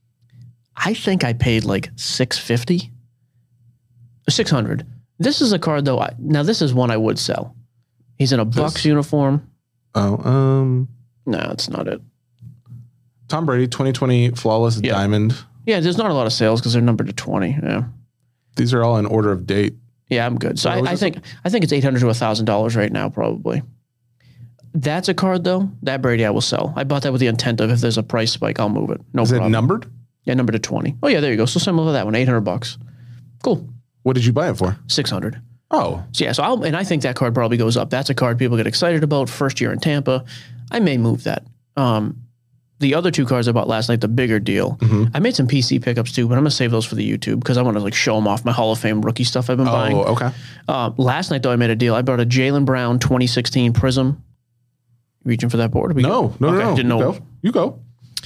I think I paid like $650. $600. This is a card though. Now this is one I would sell. He's in a Bucs uniform. Oh, no, it's not it. Tom Brady 2020 Flawless Diamond. Yeah, there's not a lot of sales because they're numbered to 20. Yeah. These are all in order of date. Yeah, I'm good. So I think it's $800 to $1,000 right now, probably. That's a card though. That Brady I will sell. I bought that with the intent of if there's a price spike, I'll move it. No problem. Is it numbered? Yeah, numbered to 20. Oh yeah, there you go. So similar to that one, $800. Cool. What did you buy it for? $600. Oh, so yeah. So I think that card probably goes up. That's a card people get excited about. First year in Tampa, I may move that. The other 2 cards I bought last night, the bigger deal. I made some PC pickups too, but I'm gonna save those for the YouTube because I want to like show them off my Hall of Fame rookie stuff I've been buying. Oh, okay. Last night though, I made a deal. I bought a Jaylen Brown 2016 Prism. Reaching for that board? No. Didn't know. You go.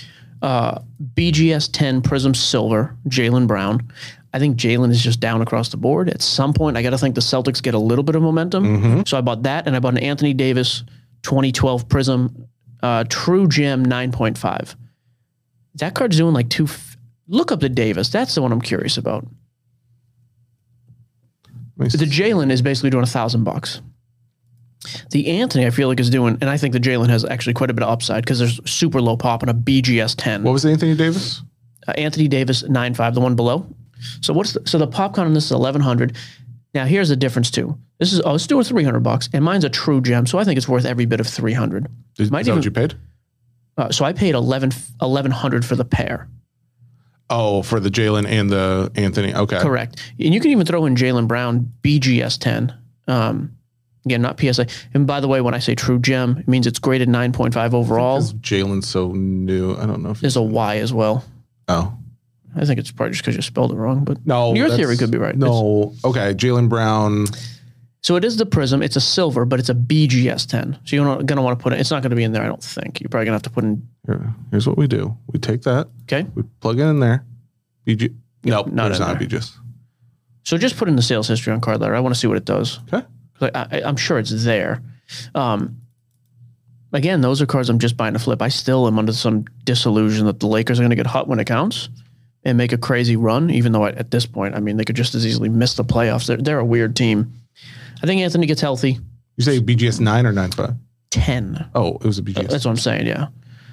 BGS 10 Prism Silver, Jaylen Brown. I think Jaylen is just down across the board. At some point, I got to think the Celtics get a little bit of momentum. So I bought that, and I bought an Anthony Davis 2012 Prism True Gem 9.5. That card's doing like look up the Davis. That's the one I'm curious about. The Jaylen is basically doing $1,000. The Anthony, I feel like, is doing, and I think the Jaylen has actually quite a bit of upside because there's super low pop in a BGS 10. What was the Anthony Davis? Anthony Davis 9.5, the one below. So so the pop count on this is 1,100. Now here's the difference too. This is it's doing $300, and mine's a true gem, so I think it's worth every bit of $300. Is that what you paid? So I paid $1,100 for the pair. Oh, for the Jaylen and the Anthony. Okay, correct. And you can even throw in Jaylen Brown BGS 10. Again, not PSA. And by the way, when I say true gem, it means it's graded 9.5 overall. Jaylen's so new. I don't know if there's a Y as well. Oh. I think it's probably just because you spelled it wrong, but no, your theory could be right. No, okay. Jaylen Brown. So it is the Prism. It's a silver, but it's a BGS 10. So you're going to want to put it. It's not going to be in there, I don't think. You're probably going to have to put in. Here's what we do. We take that. Okay. We plug it in there. Nope, not there's in not there. BGS. So just put in the sales history on Card Ladder. I want to see what it does. Okay. I'm sure it's there. Again, those are cards I'm just buying to flip. I still am under some disillusion that the Lakers are going to get hot when it counts and make a crazy run, even though at this point, I mean, they could just as easily miss the playoffs. They're a weird team. I think Anthony gets healthy. You say BGS 9 or 9.5? 10. Oh, it was a BGS. That's what I'm saying, yeah.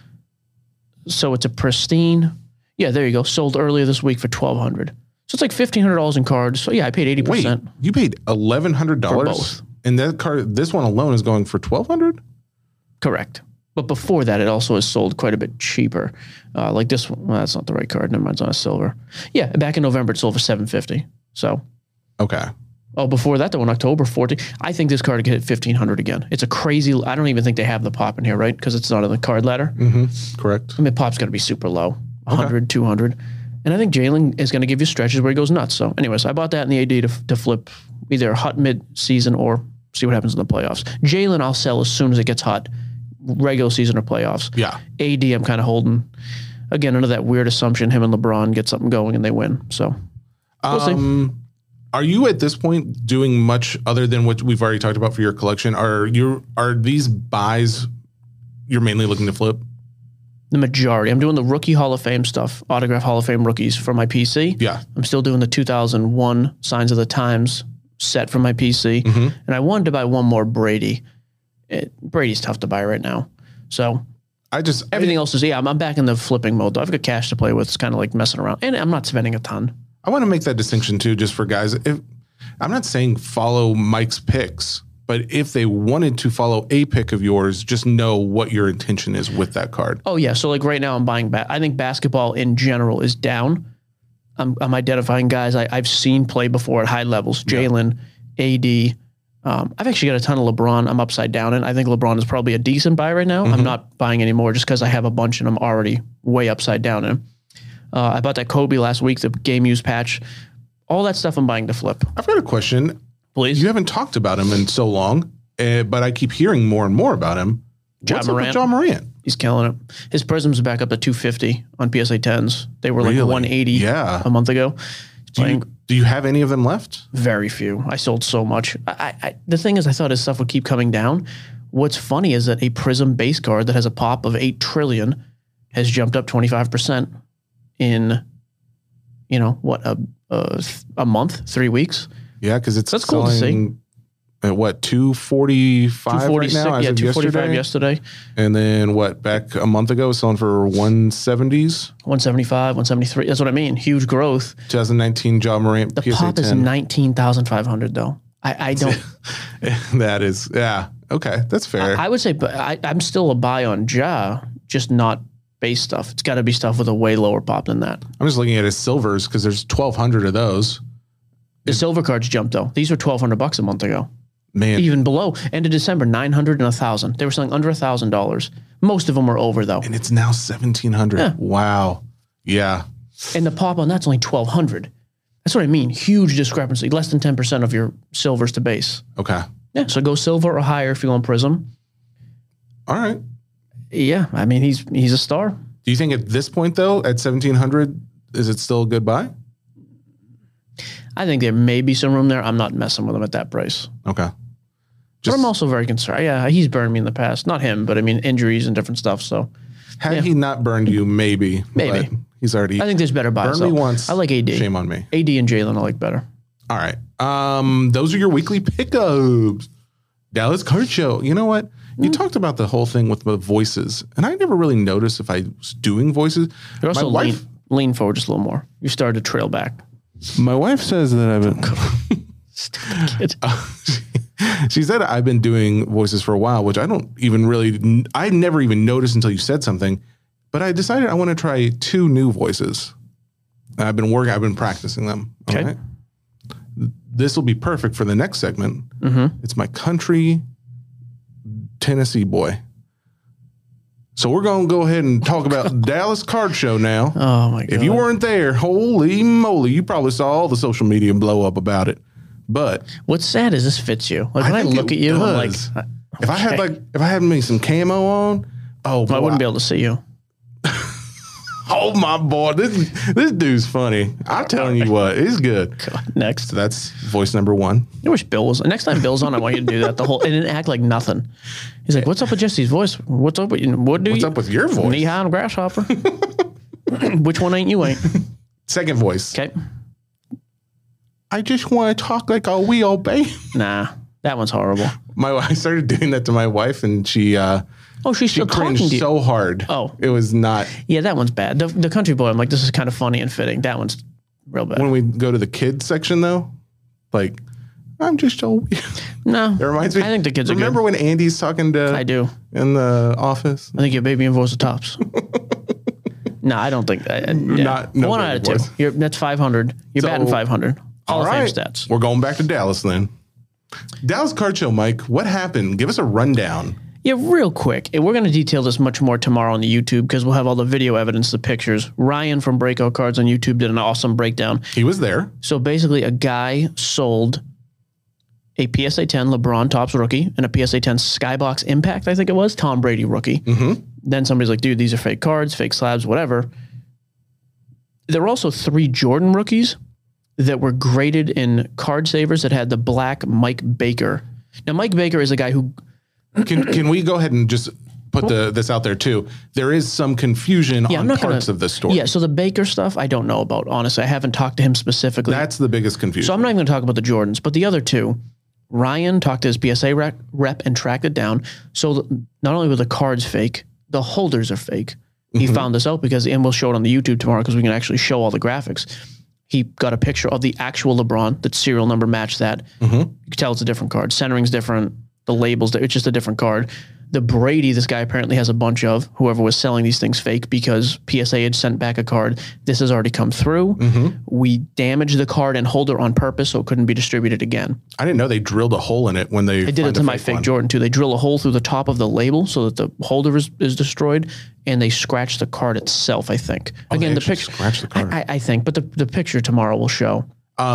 So it's a pristine. Yeah, there you go. Sold earlier this week for $1,200. So it's like $1,500 in cards. So yeah, I paid 80%. Wait, you paid $1,100 for both. And that card, this one alone is going for $1,200? Correct. But before that, it also is sold quite a bit cheaper. Like this one, well, that's not the right card. Never mind, it's on a silver. Yeah, back in November, it sold for $750. So. Okay. Oh, before that, though, in October 14, I think this card could hit $1,500 again. It's a crazy, I don't even think they have the pop in here, right? Because it's not on the Card Ladder. Mm-hmm. Correct. I mean, pop's got to be super low, 100, 200. And I think Jalen is going to give you stretches where he goes nuts. So anyways, I bought that in the AD to flip either hot mid-season or see what happens in the playoffs. Jalen I'll sell as soon as it gets hot, regular season or playoffs. Yeah. AD I'm kind of holding, again, under that weird assumption him and LeBron get something going and they win. So we'll see. Are you at this point doing much other than what we've already talked about for your collection? Are these buys you're mainly looking to flip? The majority. I'm doing the rookie Hall of Fame stuff, autograph Hall of Fame rookies for my PC. Yeah. I'm still doing the 2001 Signs of the Times set for my PC. Mm-hmm. And I wanted to buy one more Brady. Brady's tough to buy right now. So everything else is, I'm back in the flipping mode. I've got cash to play with. It's kind of like messing around. And I'm not spending a ton. I want to make that distinction too, just for guys. If I'm not saying follow Mike's picks, but if they wanted to follow a pick of yours, just know what your intention is with that card. Oh yeah. So like right now I'm buying I think basketball in general is down. I'm identifying guys I've seen play before at high levels. Jalen, AD. I've actually got a ton of LeBron. I'm upside down in. I think LeBron is probably a decent buy right now. Mm-hmm. I'm not buying anymore just because I have a bunch and I'm already way upside down in. I bought that Kobe last week, the game use patch. All that stuff I'm buying to flip. I've got a question. Please. You haven't talked about him in so long, but I keep hearing more and more about him. What's up with Ja Morant? He's killing it. His Prism's back up to 250 on PSA 10s. They were like 180 a month ago. Do you have any of them left? Very few. I sold so much. The thing is, I thought his stuff would keep coming down. What's funny is that a Prism base card that has a pop of 8 trillion has jumped up 25%. In, a month, 3 weeks. Yeah, because that's cool to see. At what, 245 right now? Yeah, 245 yesterday. And then back a month ago, it was selling for 170s? 175, 173. That's what I mean. Huge growth. 2019 Ja Morant the PSA pop 10. is 19,500 though. I don't. That is, yeah. Okay, that's fair. I would say, but I'm still a buy on Ja, just not base stuff. It's got to be stuff with a way lower pop than that. I'm just looking at his silvers because there's 1,200 of those. The silver cards jumped though. These were $1,200 a month ago. Man, even below end of December, 900 and 1,000. They were selling under $1,000. Most of them were over though, and it's now 1,700. Yeah. Wow. Yeah. And the pop on that's only 1,200. That's what I mean. Huge discrepancy. Less than 10% of your silvers to base. Okay. Yeah. So go silver or higher if you want Prism. All right. Yeah, I mean he's a star. Do you think at this point though, at 1,700, is it still a good buy? I think there may be some room there. I'm not messing with him at that price. Okay. But I'm also very concerned. Yeah, he's burned me in the past. Not him, but I mean injuries and different stuff. So had he not burned you, maybe. Maybe. He's already. I think there's better buys. Burned me once. I like AD. Shame on me. AD and Jalen I like better. All right. Those are your weekly pickups. Dallas Card Show. You know what? You talked about the whole thing with the voices, and I never really noticed if I was doing voices. You're also lean forward just a little more. You started to trail back. My wife says that I've been... Stupid kid. She said I've been doing voices for a while, which I don't even really... I never even noticed until you said something, but I decided I want to try 2 new voices. I've been practicing them. Okay. Right? This will be perfect for the next segment. Mm-hmm. It's my country Tennessee boy. So we're going to go ahead and talk about Dallas Card Show now. Oh, my God. If you weren't there, holy moly, you probably saw all the social media blow up about it. But what's sad is this fits you. Like when I look at you, I'm like, if I had me some camo on, I wouldn't be able to see you. Oh my boy, this dude's funny. I'm telling you what, he's good. God, next, so that's voice number 1. I wish Bill was. Next time Bill's on, I want you to do that. And didn't act like nothing. He's like, "What's up with Jesse's voice? What's up with you? What's up with your voice? Knee high on a grasshopper. Which one ain't you? Second voice. Okay. I just want to talk like a wee baby. Nah, that one's horrible. I started doing that to my wife, and she. She's still talking to you. So hard. Oh, it was not. Yeah, that one's bad. The country boy. I'm like, this is kind of funny and fitting. That one's real bad. When we go to the kids section, though, like, I'm just so. No, it reminds me. I think the kids are good. Remember when Andy's talking to? I do. In the office. I think your baby and voice are tops. No, I don't think that. Not no 1 out of 2. That's 500. You're batting 500. Hall of Fame stats. We're going back to Dallas then. Dallas Card Show, Mike. What happened? Give us a rundown. Yeah, real quick. And we're going to detail this much more tomorrow on the YouTube because we'll have all the video evidence, the pictures. Ryan from Breakout Cards on YouTube did an awesome breakdown. He was there. So basically, a guy sold a PSA 10 LeBron Topps rookie and a PSA 10 Skybox Impact, I think it was, Tom Brady rookie. Mm-hmm. Then somebody's like, dude, these are fake cards, fake slabs, whatever. There were also 3 Jordan rookies that were graded in card savers that had the black Mike Baker. Now, Mike Baker is a guy who... Can we go ahead and just put this out there too? There is some confusion on parts of the story. Yeah, so the Baker stuff, I don't know about, honestly. I haven't talked to him specifically. That's the biggest confusion. So I'm not even going to talk about the Jordans, but the other 2, Ryan talked to his PSA rep and tracked it down. So not only were the cards fake, the holders are fake. He found this out because, and we'll show it on the YouTube tomorrow because we can actually show all the graphics. He got a picture of the actual LeBron, the serial number matched that. You can tell it's a different card. Centering's different. The labels, it's just a different card. The Brady, this guy apparently has a bunch of, whoever was selling these things fake because PSA had sent back a card. This has already come through. We damaged the card and holder on purpose so it couldn't be distributed again. I didn't know they drilled a hole in it when they did it to my fake Jordan too. They drill a hole through the top of the label so that the holder is destroyed, and they scratch the card itself, I think. Again, the picture. Scratch the card. I think, but the picture tomorrow will show.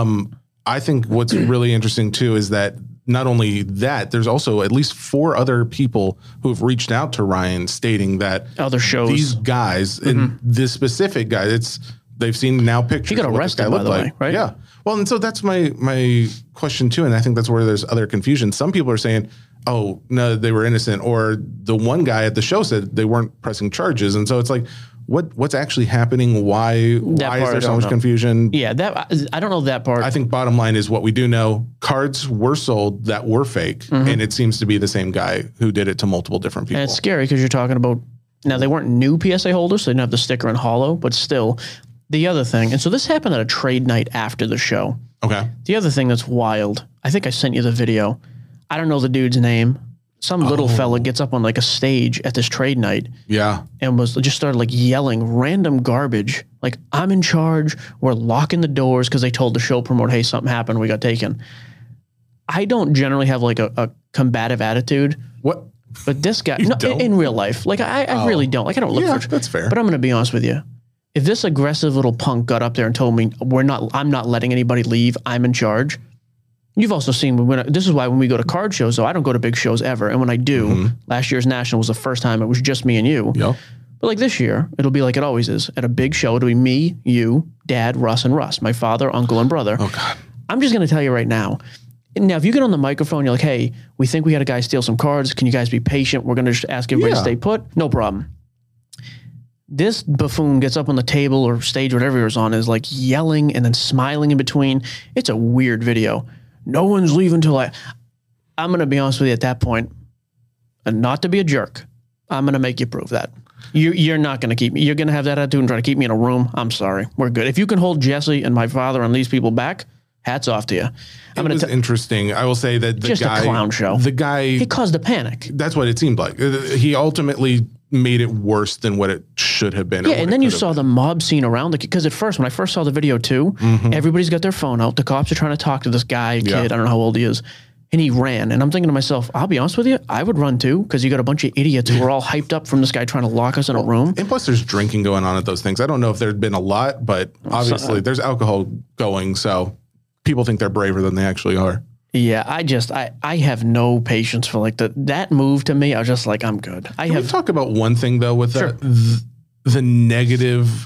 I think what's really interesting too is that not only that, there's also at least 4 other people who have reached out to Ryan stating that other shows, these guys, and this specific guy, they've seen now pictures. He got arrested, by the way, right? Yeah. Well, and so that's my question too, and I think that's where there's other confusion. Some people are saying, "Oh no, they were innocent," or the one guy at the show said they weren't pressing charges, and so it's like, what's actually happening? Why is there so much confusion? Yeah, I don't know that part. I think bottom line is what we do know. Cards were sold that were fake, and it seems to be the same guy who did it to multiple different people. And it's scary because you're talking about, now they weren't new PSA holders, so they didn't have the sticker and hollow, but still, the other thing, and so this happened at a trade night after the show. Okay. The other thing that's wild, I think I sent you the video. I don't know the dude's name. Some little fella gets up on like a stage at this trade night. Yeah. And just started like yelling random garbage. Like, I'm in charge. We're locking the doors because they told the show promoter, hey, something happened. We got taken. I don't generally have like a combative attitude. What? But this guy, in real life, like I really don't. Like I don't look for. That's fair. But I'm going to be honest with you. If this aggressive little punk got up there and told me I'm not letting anybody leave, I'm in charge. You've also seen this is why when we go to card shows, though, I don't go to big shows ever. And when I do, last year's National was the first time it was just me and you. Yep. But like this year, it'll be like it always is. At a big show, it'll be me, you, Dad, Russ, and Russ, my father, uncle, and brother. Oh, God. I'm just going to tell you right now. Now, if you get on the microphone, you're like, hey, we think we had a guy steal some cards. Can you guys be patient? We're going to just ask everybody to stay put. No problem. This buffoon gets up on the table or stage, whatever he was on, is like yelling and then smiling in between. It's a weird video. No one's leaving till I'm going to be honest with you at that point, and not to be a jerk, I'm going to make you prove that. You're not going to keep me. You're going to have that attitude and try to keep me in a room. I'm sorry. We're good. If you can hold Jesse and my father and these people back, hats off to you. It was interesting. I will say that just a clown show. The guy, he caused a panic. That's what it seemed like. He ultimately made it worse than what it should have been. Yeah, and then you saw the mob scene around the, because at first, when I first saw the video too, everybody's got their phone out. The cops are trying to talk to this guy, kid, I don't know how old he is. And he ran. And I'm thinking to myself, I'll be honest with you, I would run too, because you got a bunch of idiots who are all hyped up from this guy trying to lock us in a room. And plus there's drinking going on at those things. I don't know if there'd been a lot, but obviously there's alcohol going, so people think they're braver than they actually are. Yeah, I have no patience for like that move to me. I was just like, I'm good. Can we talk about one thing though with the negative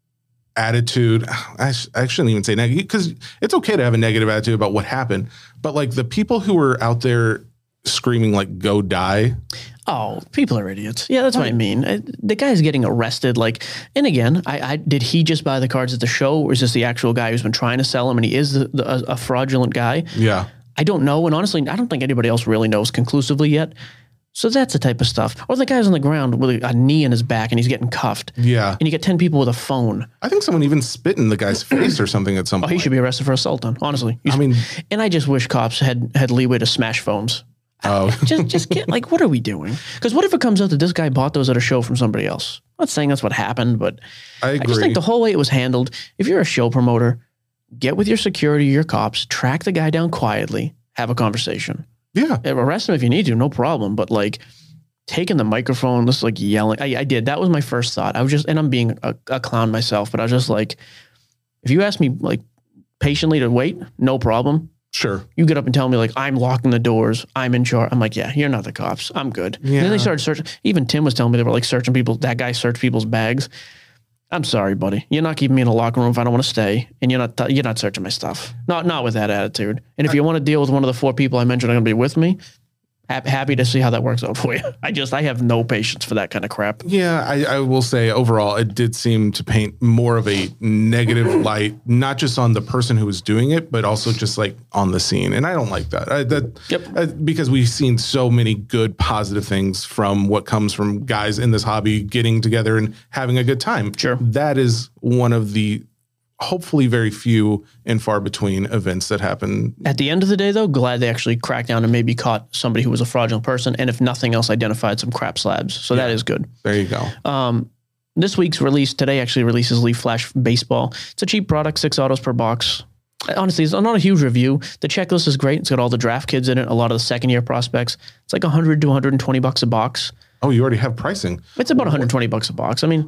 attitude? I shouldn't even say negative, because it's okay to have a negative attitude about what happened, but like the people who were out there screaming like "Go die." Oh, people are idiots. Yeah, that's what I mean. The guy's getting arrested. Like, and again, did he just buy the cards at the show, or is this the actual guy who's been trying to sell them, and he is a fraudulent guy? Yeah, I don't know, and honestly, I don't think anybody else really knows conclusively yet. So that's the type of stuff. Or the guy's on the ground with a knee in his back, and he's getting cuffed. Yeah, and you get 10 people with a phone. I think someone even spit in the guy's face or something at some point. He should be arrested for assault. Then, honestly, and I just wish cops had leeway to smash phones. Oh, just get like, what are we doing? Because what if it comes out that this guy bought those at a show from somebody else? I'm not saying that's what happened, but I agree. I just think the whole way it was handled. If you're a show promoter, get with your security, your cops, track the guy down quietly, have a conversation. Yeah, arrest him if you need to, no problem. But like taking the microphone, just like yelling, I did. That was my first thought. I was just, and I'm being a clown myself, but I was just like, if you ask me like patiently to wait, no problem. Sure. You get up and tell me like, I'm locking the doors, I'm in charge. I'm like, yeah, you're not the cops. I'm good. Yeah. And then they started searching. Even Tim was telling me they were like searching people. That guy searched people's bags. I'm sorry, buddy. You're not keeping me in a locker room if I don't want to stay, and you're not searching my stuff. Not with that attitude. And if you want to deal with one of the 4 people I mentioned are going to be with me, happy to see how that works out for you. I have no patience for that kind of crap. Yeah, I will say overall, it did seem to paint more of a negative light, not just on the person who was doing it, but also just like on the scene. And I don't like that. Because we've seen so many good, positive things from what comes from guys in this hobby getting together and having a good time. Sure. That is one of the hopefully very few and far between events that happen. At the end of the day, though, glad they actually cracked down and maybe caught somebody who was a fraudulent person, and if nothing else, identified some crap slabs. So that is good. There you go. This week's release today actually releases Leaf Flash Baseball. It's a cheap product, 6 autos per box. Honestly, it's not a huge review. The checklist is great. It's got all the draft kids in it, a lot of the second-year prospects. It's like $100 to $120 a box. Oh, you already have pricing. It's about $120 a box. I mean,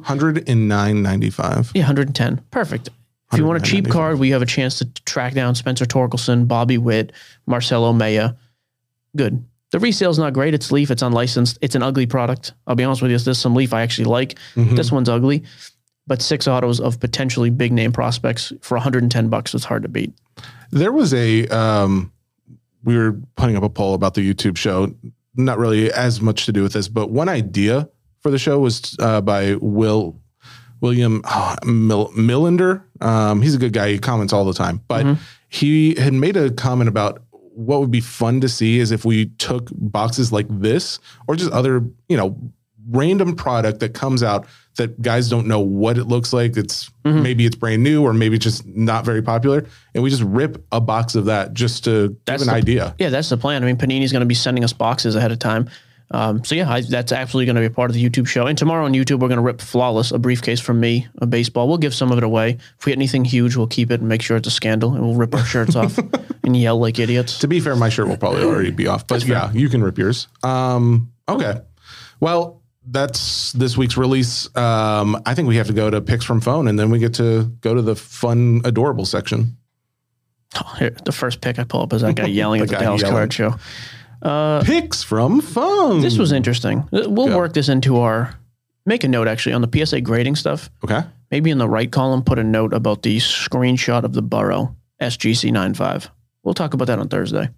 $109.95. Yeah, $110. Perfect. If you want a cheap card, we have a chance to track down Spencer Torkelson, Bobby Witt, Marcelo Maya. Good. The resale's not great. It's Leaf. It's unlicensed. It's an ugly product. I'll be honest with you. There's some Leaf I actually like. Mm-hmm. This one's ugly. But 6 autos of potentially big name prospects for $110 is hard to beat. There was we were putting up a poll about the YouTube show. Not really as much to do with this, but one idea for the show was by William Millender. He's a good guy. He comments all the time, but he had made a comment about what would be fun to see is if we took boxes like this or just other, random product that comes out that guys don't know what it looks like. It's maybe it's brand new or maybe just not very popular. And we just rip a box of that just to give an idea. Yeah, that's the plan. I mean, Panini's going to be sending us boxes ahead of time. That's absolutely going to be a part of the YouTube show. And tomorrow on YouTube, we're going to rip Flawless, a briefcase from me, a baseball. We'll give some of it away. If we get anything huge, we'll keep it and make sure it's a scandal, and we'll rip our shirts off and yell like idiots. To be fair, my shirt will probably already be off, but yeah, you can rip yours. Okay. Well, that's this week's release. I think we have to go to picks from phone, and then we get to go to the fun, adorable section. Oh, here, the first pick I pull up is that guy yelling at the Dallas Card Show. Picks from phone. This was interesting. We'll work this into make a note actually on the PSA grading stuff. Okay. Maybe in the right column, put a note about the screenshot of the Burrow SGC 95. We'll talk about that on Thursday.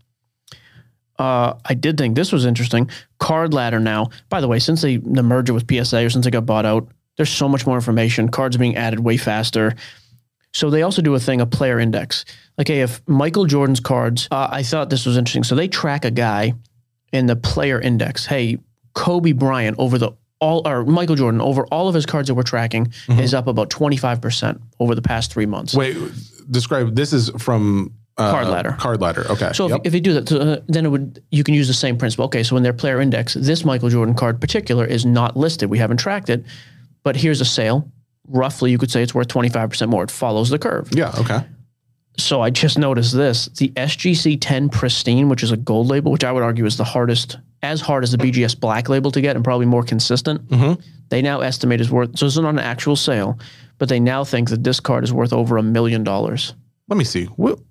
I did think this was interesting. Card Ladder now. By the way, since the merger with PSA or since they got bought out, there's so much more information. Cards are being added way faster. So they also do a player index. Like, hey, if Michael Jordan's cards, I thought this was interesting. So they track a guy in the player index. Hey, Kobe Bryant or Michael Jordan over all of his cards that we're tracking is up about 25% over the past 3 months. Wait, describe. This is from Card Ladder. Card Ladder. Okay. So if you do that, then you can use the same principle. Okay, so in their player index, this Michael Jordan card particular is not listed. We haven't tracked it, but here's a sale. Roughly, you could say it's worth 25% more. It follows the curve. Yeah. Okay. So I just noticed this. The SGC 10 Pristine, which is a gold label, which I would argue is as hard as the BGS Black label to get and probably more consistent. They now estimate is worth, so it's not an actual sale, but they now think that this card is worth over $1 million. Let me see.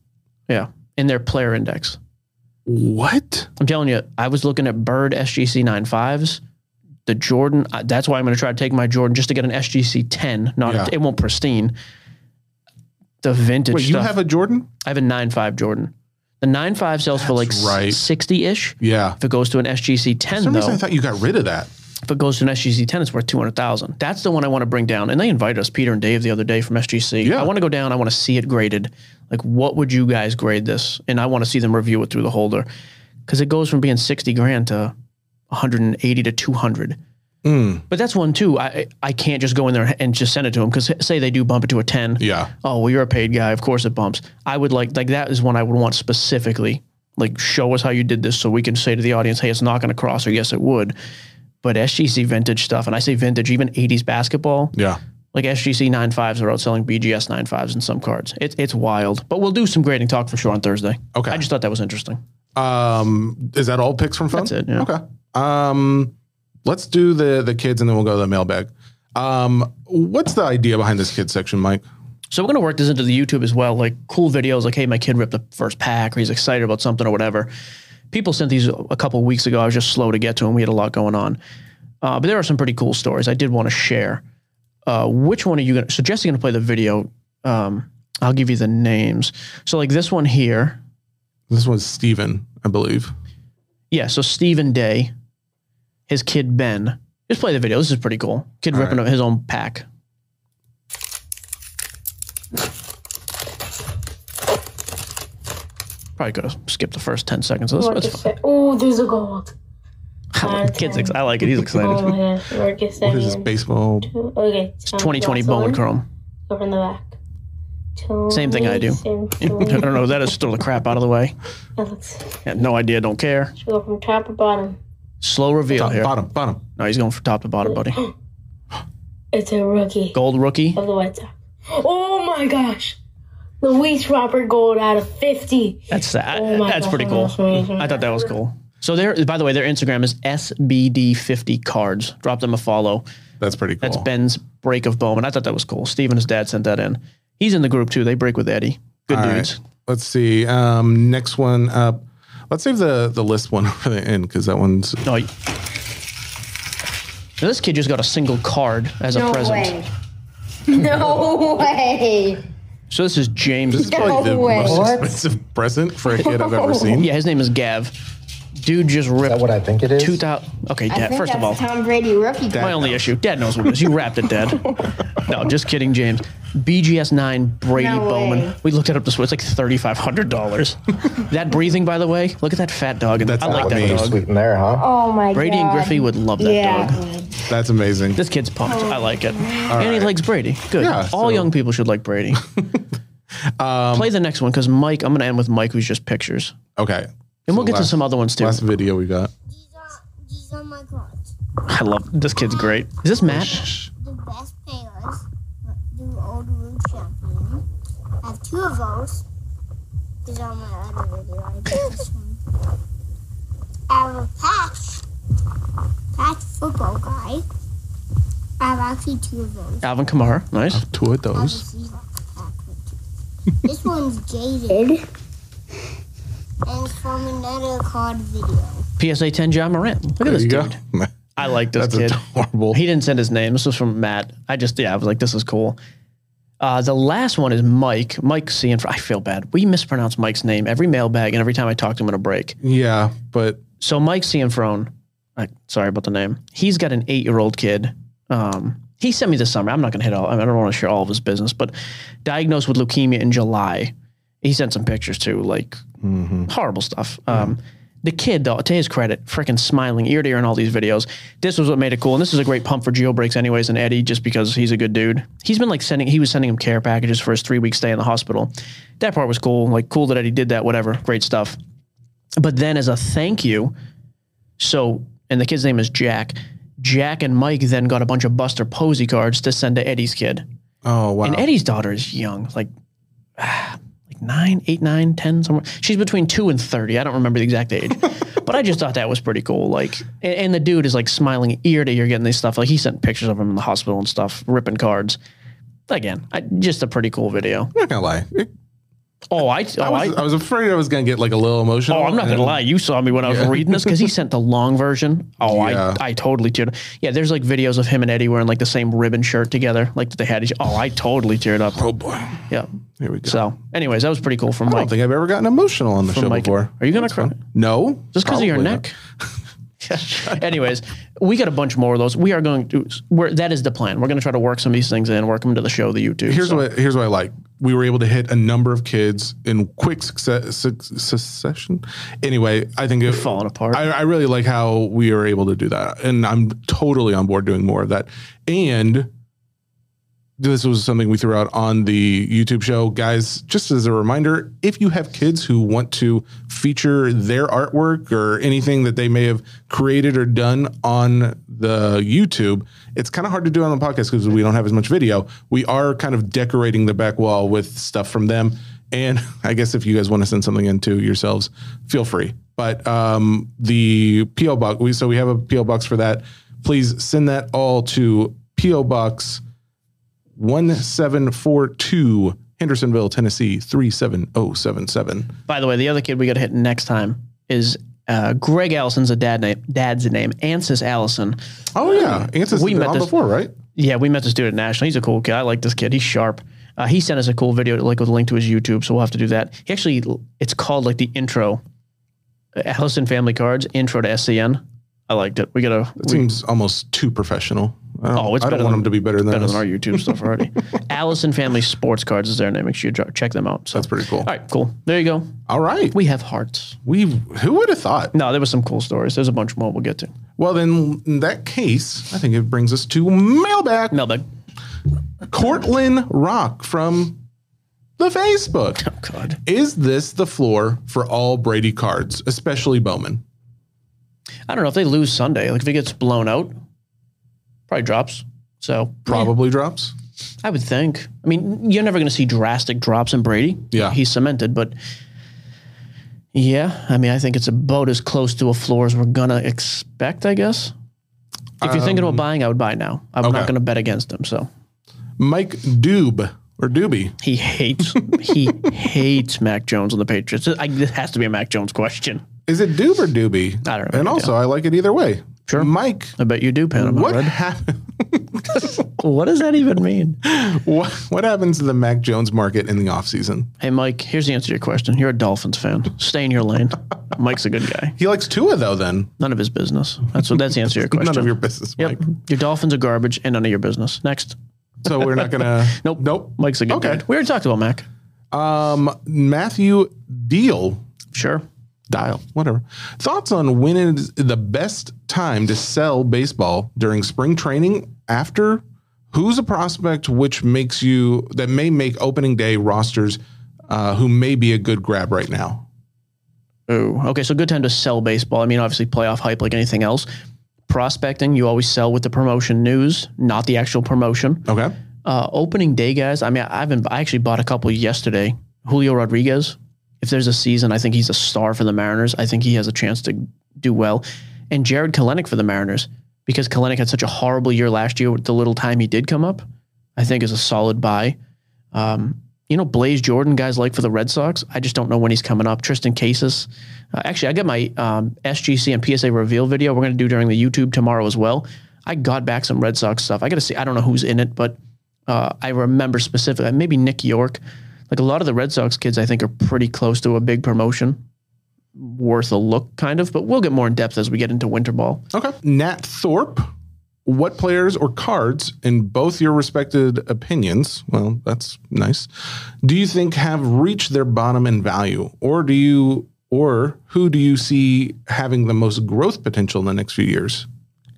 Yeah, in their player index. What? I'm telling you, I was looking at Bird SGC 9.5s. The Jordan, that's why I'm going to try to take my Jordan just to get an SGC 10. It won't pristine. The vintage Wait, stuff. you have a Jordan? I have a 9.5 Jordan. The 9.5 sells for like 60-ish. Yeah. If it goes to an SGC 10, For some reason, I thought you got rid of that. If it goes to an SGC 10, it's worth $200,000. That's the one I want to bring down. And they invited us, Peter and Dave, the other day from SGC. Yeah. I want to go down. I want to see it graded. Like, what would you guys grade this? And I want to see them review it through the holder, because it goes from being $60,000 to 180 to 200. But that's one too. I can't just go in there and just send it to them, because say they do bump it to a 10. Yeah. Oh, well, you're a paid guy. Of course it bumps. I would like that is one I would want specifically. Like, show us how you did this so we can say to the audience, hey, it's not going to cross, or yes, it would. But SGC vintage stuff, and I say vintage, even 80s basketball. Yeah. Like SGC 9.5s are outselling BGS 9.5s in some cards. It's wild. But we'll do some grading talk for sure on Thursday. Okay. I just thought that was interesting. Is that all picks from phone? That's it, yeah. Okay. Let's do the kids, and then we'll go to the mailbag. What's the idea behind this kids section, Mike? So we're going to work this into the YouTube as well. Like cool videos like, hey, my kid ripped the first pack, or he's excited about something or whatever. People sent these a couple of weeks ago. I was just slow to get to them. We had a lot going on. But there are some pretty cool stories I did want to share. Which one are you going to... So Jesse's going to play the video. I'll give you the names. So like this one here. This one's Steven, I believe. Yeah, so Stephen Day, his kid Ben. Just play the video. This is pretty cool. Kid ripping up his own pack. Probably could have skipped the first 10 seconds of this. Oh, there's a gold. Kid's I like it. He's excited. What is this, baseball? Okay. It's 2020 Bowman Chrome. Go from the back. Same thing I do. I don't know. That is still the crap out of the way. Yeah, no idea. Don't care. Should we go from top or bottom? Slow reveal Top, here. Bottom. No, he's going for top to bottom, buddy. It's a rookie. Gold rookie. Of the White Sox. Oh my gosh. Luis Robert Gold out of 50. That's pretty cool. I thought that was cool. So by the way, their Instagram is SBD50 Cards. Drop them a follow. That's pretty cool. That's Ben's break of Bowman. I thought that was cool. Steve and his dad sent that in. He's in the group too. They break with Eddie. Good dudes. Right. Let's see. Next one up. Let's save the list one for the end, because that one's... No. This kid just got a single card as a present. No way. So this is James. This is probably the most expensive present for a kid I've ever seen. Yeah, his name is Gav. Dude just ripped. Is that what I think it is? 2000. Okay, Dad. First of all, Tom Brady rookie. My only issue. Dad knows what it is. You wrapped it, Dad. No, just kidding, James. BGS 9 Brady Bowman. We looked it up this way. It's like $3,500. That breathing, by the way. Look at that fat dog. I like that dog. Sweet in there, huh? Oh my god. Brady and Griffey would love that dog. That's amazing. This kid's pumped. I like it. And he likes Brady. Good. Yeah, all young people should like Brady. Play the next one, because Mike, I'm going to end with Mike, who's just pictures. Okay. And we'll get to some other ones too. Last video we got. These are my cards. I love this kid's great. Is this Matt? The best players, the old world champion. I have 2 of those. These are my other video. I did this one. I have a patch football guy. I have actually 2 of those. Alvin Kamara. Nice. I have 2 of those. This one's jaded. And it's from another card video. PSA 10 John Morant. Look at this dude. I like this kid. Adorable. He didn't send his name. This was from Matt. I was like, this is cool. The last one is Mike. Mike Cianfrone. I feel bad. We mispronounce Mike's name every mailbag and every time I talk to him in a break. Yeah, but... So Mike Cianfrone, sorry about the name. He's got an 8-year-old kid. He sent me this summer. I'm not going to hit all. I don't want to share all of his business, but diagnosed with leukemia in July. He sent some pictures too, like horrible stuff. The kid, though, to his credit, freaking smiling ear to ear in all these videos. This was what made it cool, and this is a great pump for Geo Breaks anyways, and Eddie, just because he's a good dude. He's been he was sending him care packages for his 3-week stay in the hospital. That part was cool. Like, cool that Eddie did that, whatever. Great stuff. But then as a thank you, and the kid's name is Jack. Jack and Mike then got a bunch of Buster Posey cards to send to Eddie's kid. Oh, wow. And Eddie's daughter is young, like 8, 9, 10, somewhere. She's between 2 and 30. I don't remember the exact age. But I just thought that was pretty cool. Like, and the dude is like smiling ear to ear getting this stuff. Like, he sent pictures of him in the hospital and stuff, ripping cards. Again, just a pretty cool video. I'm not gonna lie. I was afraid I was going to get like a little emotional. Oh, I'm not going to lie. You saw me when I was reading this because he sent the long version. Oh, yeah. I totally teared up. Yeah, there's like videos of him and Eddie wearing like the same ribbon shirt together, like that they had. I totally teared up. Oh boy. Yeah. Here we go. So, anyways, that was pretty cool from Mike. I don't think I've ever gotten emotional on the show before. Are you going to cry? No. Just because of your neck? Anyways, we got a bunch more of those. We are going to. That is the plan. We're going to try to work some of these things in, work them to the show, the YouTube. Here's what I like. We were able to hit a number of kids in quick succession. Anyway, I think it's falling apart. I really like how we are able to do that, and I'm totally on board doing more of that. And this was something we threw out on the YouTube show. Guys, just as a reminder, if you have kids who want to feature their artwork or anything that they may have created or done on the YouTube, it's kind of hard to do on the podcast because we don't have as much video. We are kind of decorating the back wall with stuff from them. And I guess if you guys want to send something in to yourselves, feel free. But the P.O. Box, we have a P.O. Box for that. Please send that all to P.O. Box 1742, Hendersonville, Tennessee 37077. By the way, the other kid we got to hit next time is Greg Allison's dad's name, Ansis Allison. Oh yeah, Ansis we met on before, right? Yeah, we met this dude at National. He's a cool kid. I like this kid. He's sharp. He sent us a cool video, like with a link to his YouTube, so we'll have to do that. He actually, it's called like the intro, Allison Family Cards Intro to SCN. I liked it. It seems almost too professional. I don't want them to be better than our YouTube stuff already. Allison Family Sports Cards is their name. Make sure you check them out. So that's pretty cool. All right, cool. There you go. All right. We have hearts. Who would have thought? No, there was some cool stories. There's a bunch more we'll get to. Well, then in that case, I think it brings us to Mailbag. Cortland Rock from the Facebook. Oh, God. Is this the floor for all Brady cards, especially Bowman? I don't know if they lose Sunday. Like if it gets blown out, probably drops. So probably drops. I would think. I mean, you're never going to see drastic drops in Brady. Yeah, he's cemented. But yeah, I mean, I think it's about as close to a floor as we're gonna expect. I guess. If you're thinking about buying, I would buy now. I'm not going to bet against him. So Mike Doob. Or Doobie. He hates Mac Jones on the Patriots. This has to be a Mac Jones question. Is it Doob or Doobie? I don't know. And also, I like it either way. Sure. Mike. I bet you do, Panama. What happened? What does that even mean? What happens to the Mac Jones market in the offseason? Hey, Mike, here's the answer to your question. You're a Dolphins fan. Stay in your lane. Mike's a good guy. He likes Tua, though, then. None of his business. That's the answer to your question. None of your business, Mike. Yep. Your Dolphins are garbage and none of your business. Next. So we're not going to... Nope. Mike's a good guy. We already talked about Mac. Matthew Deal. Sure. Dial. Whatever. Thoughts on when is the best time to sell baseball during spring training after? Who's a prospect that may make opening day rosters who may be a good grab right now? Oh, okay. So good time to sell baseball. I mean, obviously playoff hype like anything else. Prospecting, you always sell with the promotion news, not the actual promotion. Okay. Opening day guys. I mean, I actually bought a couple yesterday. Julio Rodriguez. If there's a season, I think he's a star for the Mariners. I think he has a chance to do well. And Jared Kelenic for the Mariners, because Kelenic had such a horrible year last year with the little time he did come up, I think is a solid buy. Blaze Jordan, guys like for the Red Sox. I just don't know when he's coming up. Tristan Casas. Actually, I got my SGC and PSA reveal video we're going to do during the YouTube tomorrow as well. I got back some Red Sox stuff. I got to see. I don't know who's in it, but I remember specifically, maybe Nick York. Like a lot of the Red Sox kids, I think, are pretty close to a big promotion. Worth a look, kind of. But we'll get more in depth as we get into winter ball. Okay. Nat Thorpe. What players or cards, in both your respected opinions, well, that's nice, do you think have reached their bottom in value? Or who do you see having the most growth potential in the next few years?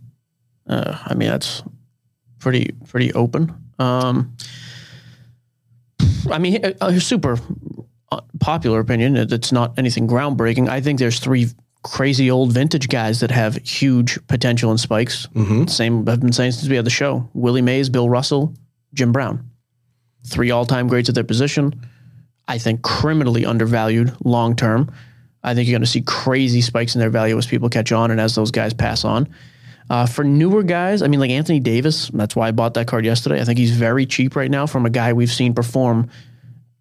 I mean, that's pretty open. I mean, a super popular opinion, it's not anything groundbreaking. I think there's three crazy old vintage guys that have huge potential in spikes. Mm-hmm. Same I've been saying since we had the show. Willie Mays, Bill Russell, Jim Brown. 3 all-time greats at their position. I think criminally undervalued long-term. I think you're going to see crazy spikes in their value as people catch on and as those guys pass on. For newer guys, I mean, like Anthony Davis, that's why I bought that card yesterday. I think he's very cheap right now from a guy we've seen perform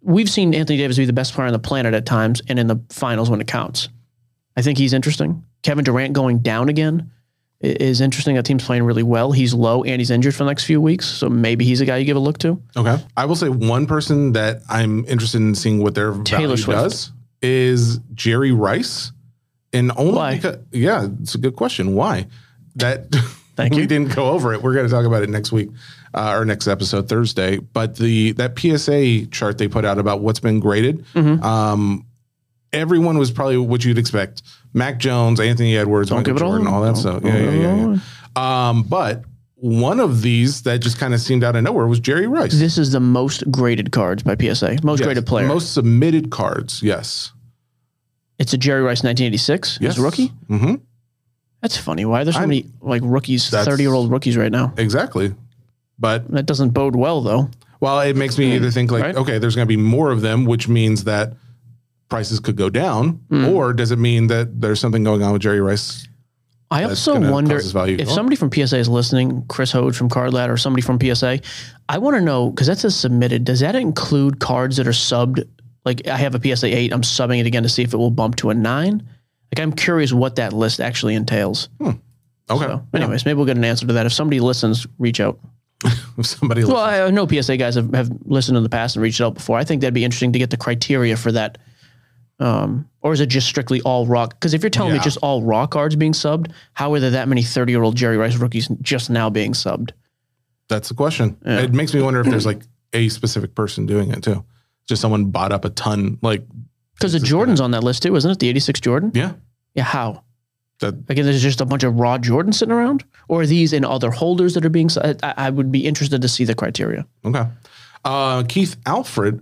we've seen Anthony Davis be the best player on the planet at times and in the finals when it counts. I think he's interesting. Kevin Durant going down again is interesting. That team's playing really well. He's low and he's injured for the next few weeks. So maybe he's a guy you give a look to. Okay. I will say one person that I'm interested in seeing what their value does is Jerry Rice. And only Why? because, yeah, it's a good question. Why? That Thank we you. didn't go over it. We're going to talk about it next week or next episode, Thursday. But that PSA chart they put out about what's been graded, everyone was probably what you'd expect. Mac Jones, Anthony Edwards, Michael Jordan, all that stuff. Yeah. But one of these that just kind of seemed out of nowhere was Jerry Rice. This is the most graded cards by PSA. Most graded player. Most submitted cards, yes. It's a Jerry Rice 1986. Yes. His rookie? Mm-hmm. That's funny. Why are there so many like rookies, 30-year-old rookies right now? Exactly. But that doesn't bode well, though. Well, it makes me either think like, okay, there's going to be more of them, which means that prices could go down, or does it mean that there's something going on with Jerry Rice? I also wonder if somebody from PSA is listening, Chris Hodes from Card Ladder or somebody from PSA, I want to know, because that says submitted, does that include cards that are subbed? Like I have a PSA 8, I'm subbing it again to see if it will bump to a 9. Like I'm curious what that list actually entails. Okay. So, anyways, maybe we'll get an answer to that. If somebody listens, reach out. If somebody listens. Well, I know PSA guys have listened in the past and reached out before. I think that'd be interesting to get the criteria for that. Or is it just strictly all raw? Because if you're telling me just all raw cards being subbed, how are there that many 30-year-old Jerry Rice rookies just now being subbed? That's the question. Yeah. It makes me wonder if there's like a specific person doing it too. Just someone bought up a ton, like because the Jordan's on that list too, isn't it? The 86 Jordan. Yeah. Yeah. How? Again, there's just a bunch of raw Jordans sitting around, or are these in other holders that are being? I would be interested to see the criteria. Okay. Keith Allred.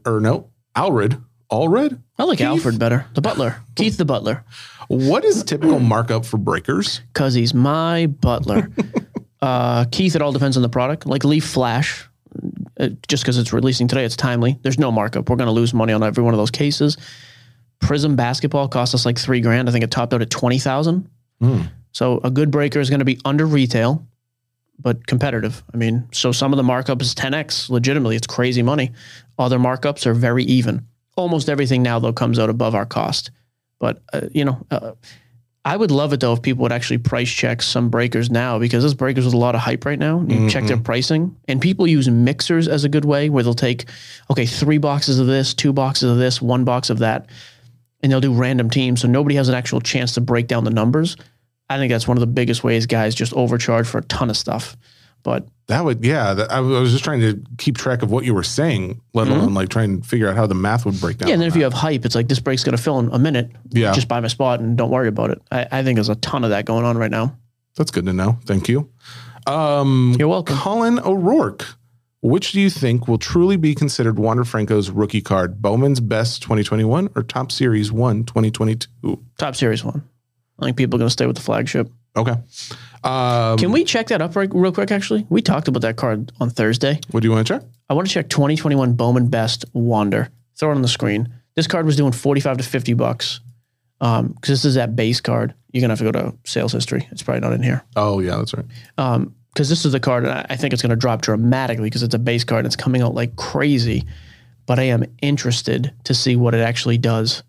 I like Keith? Alfred better. The butler. Keith the butler. What is typical markup for breakers? Because he's my butler. Keith, it all depends on the product. Like Leaf Flash, just because it's releasing today, it's timely. There's no markup. We're going to lose money on every one of those cases. Prism Basketball cost us like $3,000. I think it topped out at $20,000. So a good breaker is going to be under retail, but competitive. I mean, so some of the markup is 10x. Legitimately, it's crazy money. Other markups are very even. Almost everything now, though, comes out above our cost. But, I would love it, though, if people would actually price check some breakers now, because there's breakers with a lot of hype right now. You check their pricing. And people use mixers as a good way, where they'll take, 3 boxes of this, 2 boxes of this, 1 box of that, and they'll do random teams. So nobody has an actual chance to break down the numbers. I think that's one of the biggest ways guys just overcharge for a ton of stuff. But that would, I was just trying to keep track of what you were saying, let alone like trying to figure out how the math would break down. Yeah, and then if you have hype, it's like this break's going to fill in a minute. Yeah. Just buy my spot and don't worry about it. I think there's a ton of that going on right now. That's good to know. Thank you. You're welcome. Colin O'Rourke. Which do you think will truly be considered Wander Franco's rookie card? Bowman's Best 2021 or Top Series 1 2022? Top Series 1. I think people are going to stay with the flagship. Okay. Can we check that up real quick, actually? We talked about that card on Thursday. What do you want to check? I want to check 2021 Bowman Best Wander. Throw it on the screen. This card was doing $45 to $50. Because this is that base card. You're going to have to go to sales history. It's probably not in here. Oh, yeah, that's right. Because this is the card, and I think it's going to drop dramatically because it's a base card and it's coming out like crazy. But I am interested to see what it actually does.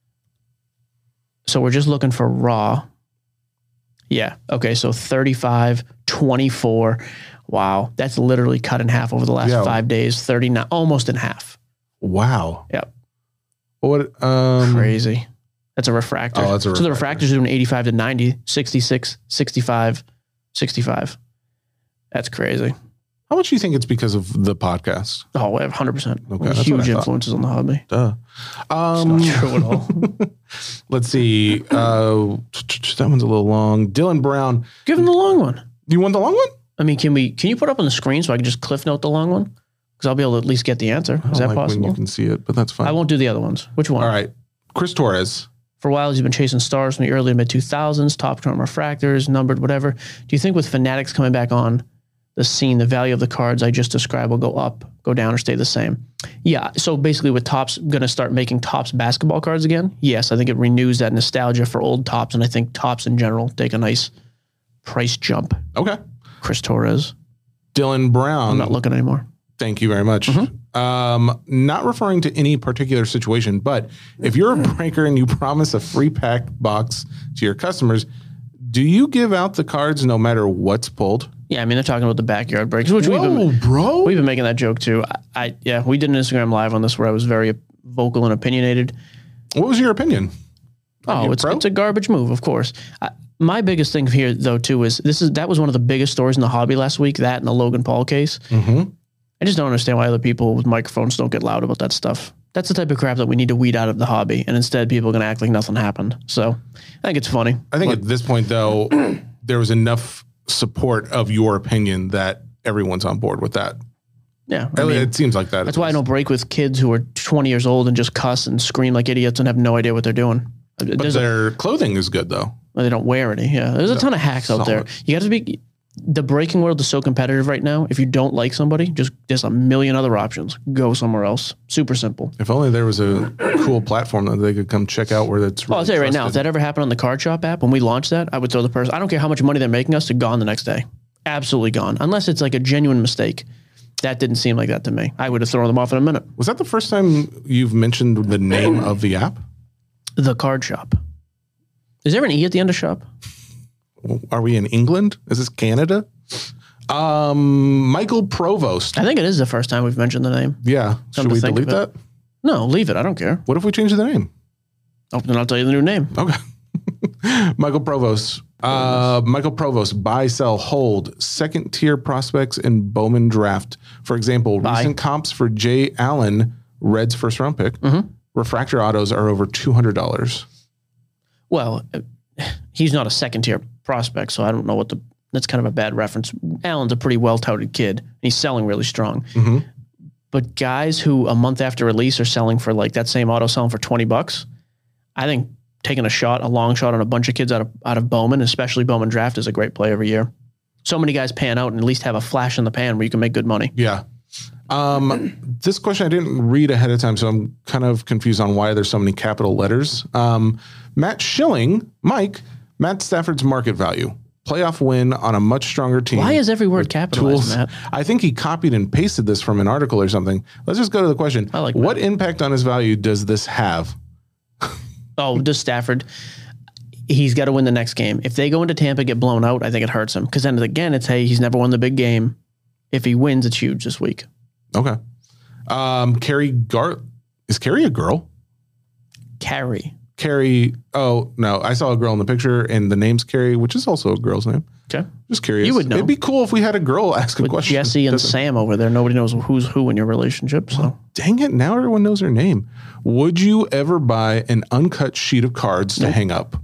So we're just looking for raw. Yeah. Okay. So 35, 24. Wow. That's literally cut in half over the last 5 days. 39, almost in half. Wow. Yep. What? Crazy. That's a refractor. Oh, that's a refractor. So the refractor's doing 85 to 90, 66, 65, 65. That's crazy. How much do you think it's because of the podcast? Oh, 100%. Okay, huge influences on the hobby. Duh. It's not true at all. Let's see. That one's a little long. Dylan Brown. Give him the long one. You want the long one? I mean, can you put it up on the screen so I can just cliff note the long one? Because I'll be able to at least get the answer. Is that possible? When you can see it, but that's fine. I won't do the other ones. Which one? All right. Chris Torres. For a while, he's been chasing stars from the early to mid-2000s, top term refractors, numbered, whatever. Do you think with Fanatics coming back on the scene, the value of the cards I just described will go up, go down, or stay the same? Yeah. So basically with Topps going to start making Topps basketball cards again, yes, I think it renews that nostalgia for old Topps, and I think Topps in general take a nice price jump. Okay. Chris Torres. Dylan Brown. I'm not looking anymore. Thank you very much. Not referring to any particular situation, but if you're a breaker and you promise a free pack box to your customers, do you give out the cards no matter what's pulled? Yeah, I mean, they're talking about the backyard breaks, which we've been making that joke too. We did an Instagram live on this where I was very vocal and opinionated. What was your opinion? It's a garbage move, of course. My biggest thing here, though, too, is that was one of the biggest stories in the hobby last week. That and the Logan Paul case. Mm-hmm. I just don't understand why other people with microphones don't get loud about that stuff. That's the type of crap that we need to weed out of the hobby, and instead people are going to act like nothing happened. So I think it's funny. I think at this point, though, there was enough support of your opinion that everyone's on board with that. Yeah. It seems like that. That's why I don't break with kids who are 20 years old and just cuss and scream like idiots and have no idea what they're doing. But their clothing is good, though. Well, they don't wear any. Yeah. There's a ton of hacks out there. You got to be... The breaking world is so competitive right now. If you don't like somebody, there's a million other options. Go somewhere else. Super simple. If only there was a cool platform that they could come check out where that's really I'll tell you right now, if that ever happened on the Card Shop app, when we launched that, I would throw the person. I don't care how much money they're making us, to gone the next day. Absolutely gone. Unless it's like a genuine mistake. That didn't seem like that to me. I would have thrown them off in a minute. Was that the first time you've mentioned the name of the app? The Card Shop. Is there an E at the end of shop? Are we in England? Is this Canada? Michael Provost. I think it is the first time we've mentioned the name. Yeah. Should we delete that? No, leave it. I don't care. What if we change the name? Oh, then I'll tell you the new name. Okay. Michael Provost. Michael Provost, buy, sell, hold, second tier prospects in Bowman draft. For example, recent comps for Jay Allen, Reds first round pick. Mm-hmm. Refractor autos are over $200. Well, he's not a second tier prospect, so I don't know that's kind of a bad reference. Allen's a pretty well touted kid. He's selling really strong. Mm-hmm. But guys who a month after release are selling for like that same auto selling for $20, I think taking a long shot on a bunch of kids out of Bowman, especially Bowman draft, is a great play every year. So many guys pan out and at least have a flash in the pan where you can make good money. Yeah. This question I didn't read ahead of time, so I'm kind of confused on why there's so many capital letters. Matt Schilling, Mike, Matt Stafford's market value. Playoff win on a much stronger team. Why is every word capitalized, Matt? I think he copied and pasted this from an article or something. Let's just go to the question. What impact on his value does this have? Does Stafford? He's got to win the next game. If they go into Tampa, get blown out, I think it hurts him. Because then again, it's, hey, he's never won the big game. If he wins, it's huge this week. Okay. Is Carrie a girl? Carrie. Oh, no. I saw a girl in the picture and the name's Carrie, which is also a girl's name. Okay. Just curious. You would know. It'd be cool if we had a girl ask a question. Jesse and Sam over there. Nobody knows who's who in your relationship. So well, dang it. Now everyone knows her name. Would you ever buy an uncut sheet of cards to hang up?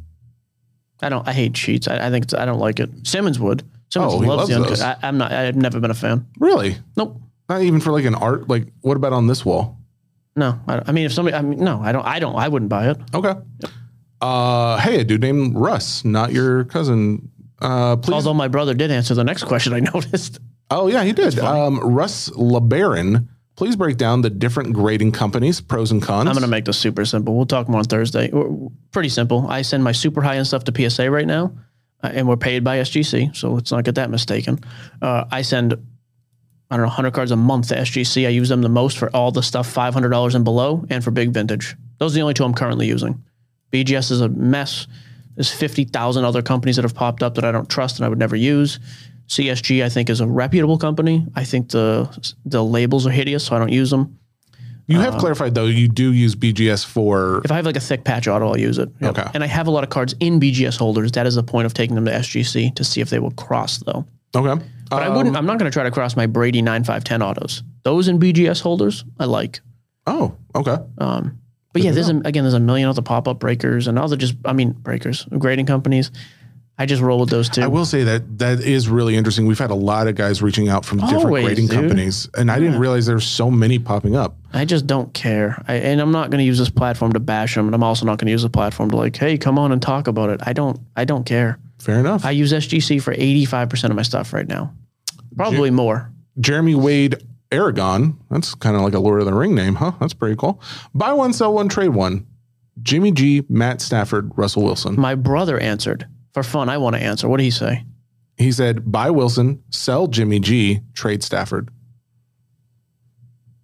I hate sheets. I don't like it. Simmons would. Simmons loves the uncut. I've never been a fan. Really? Nope. Not even for like an art. Like, what about on this wall? No, if somebody, no, I don't. I wouldn't buy it. Okay. Yep. Hey, a dude named Russ, not your cousin. Please. Although my brother did answer the next question, I noticed. Oh yeah, he did. Russ LeBaron, please break down the different grading companies, pros and cons. I'm going to make this super simple. We'll talk more on Thursday. Pretty simple. I send my super high end stuff to PSA right now, and we're paid by SGC, so let's not get that mistaken. I send, 100 cards a month to SGC. I use them the most for all the stuff $500 and below, and for big vintage. Those are the only two I'm currently using. BGS is a mess. There's 50,000 other companies that have popped up that I don't trust and I would never use. CSG, I think, is a reputable company. I think the labels are hideous, so I don't use them. You have clarified, though, you do use BGS for... If I have like a thick patch auto, I'll use it. Yep. Okay. And I have a lot of cards in BGS holders. That is the point of taking them to SGC to see if they will cross, though. Okay. But I'm not going to try to cross my Brady 9.5.10 autos. Those in BGS holders, I like. Oh, okay. But yeah, there's a million other pop-up breakers and other breakers, grading companies. I just roll with those two. I will say that is really interesting. We've had a lot of guys reaching out from different grading companies, and I didn't realize there's so many popping up. I just don't care. And I'm not going to use this platform to bash them, and I'm also not going to use the platform to like, hey, come on and talk about it. I don't care. Fair enough. I use SGC for 85% of my stuff right now. Probably more. Jeremy Wade Aragon. That's kind of like a Lord of the Ring name, huh? That's pretty cool. Buy one, sell one, trade one. Jimmy G, Matt Stafford, Russell Wilson. My brother answered. For fun, I want to answer. What did he say? He said, buy Wilson, sell Jimmy G, trade Stafford.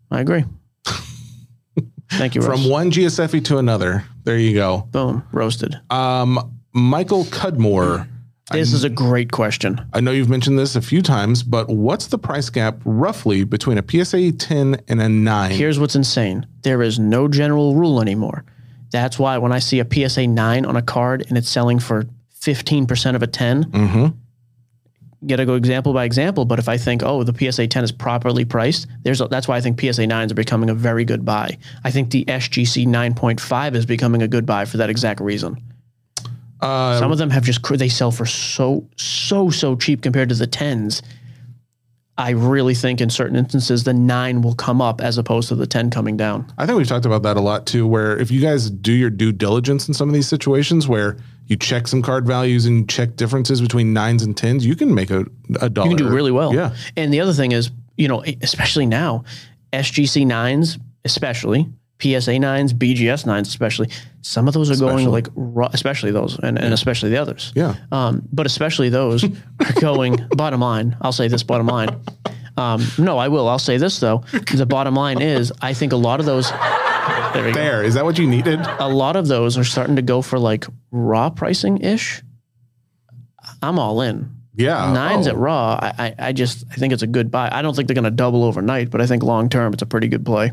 I agree. Thank you, Russ. From one GSFE to another. There you go. Boom. Roasted. Michael Cudmore. This is a great question. I know you've mentioned this a few times, but what's the price gap roughly between a PSA 10 and a 9? Here's what's insane. There is no general rule anymore. That's why when I see a PSA 9 on a card and it's selling for 15% of a 10, got to go example by example. But if I think, oh, the PSA 10 is properly priced, that's why I think PSA 9s are becoming a very good buy. I think the SGC 9.5 is becoming a good buy for that exact reason. Some of them have they sell for so cheap compared to the 10s. I really think in certain instances, the 9 will come up as opposed to the 10 coming down. I think we've talked about that a lot too, where if you guys do your due diligence in some of these situations where you check some card values and check differences between 9s and 10s, you can make a dollar. You can do really well. Yeah. And the other thing is, especially now, SGC 9s, especially, PSA 9s, BGS 9s especially, some of those are going like, especially those, and especially the others. Yeah. But especially those are going, bottom line, I'll say this bottom line. No, I will. I'll say this though. The bottom line is, I think a lot of those, there, is that what you needed? A lot of those are starting to go for like raw pricing-ish. I'm all in. Yeah. 9s at raw, I think it's a good buy. I don't think they're going to double overnight, but I think long-term it's a pretty good play.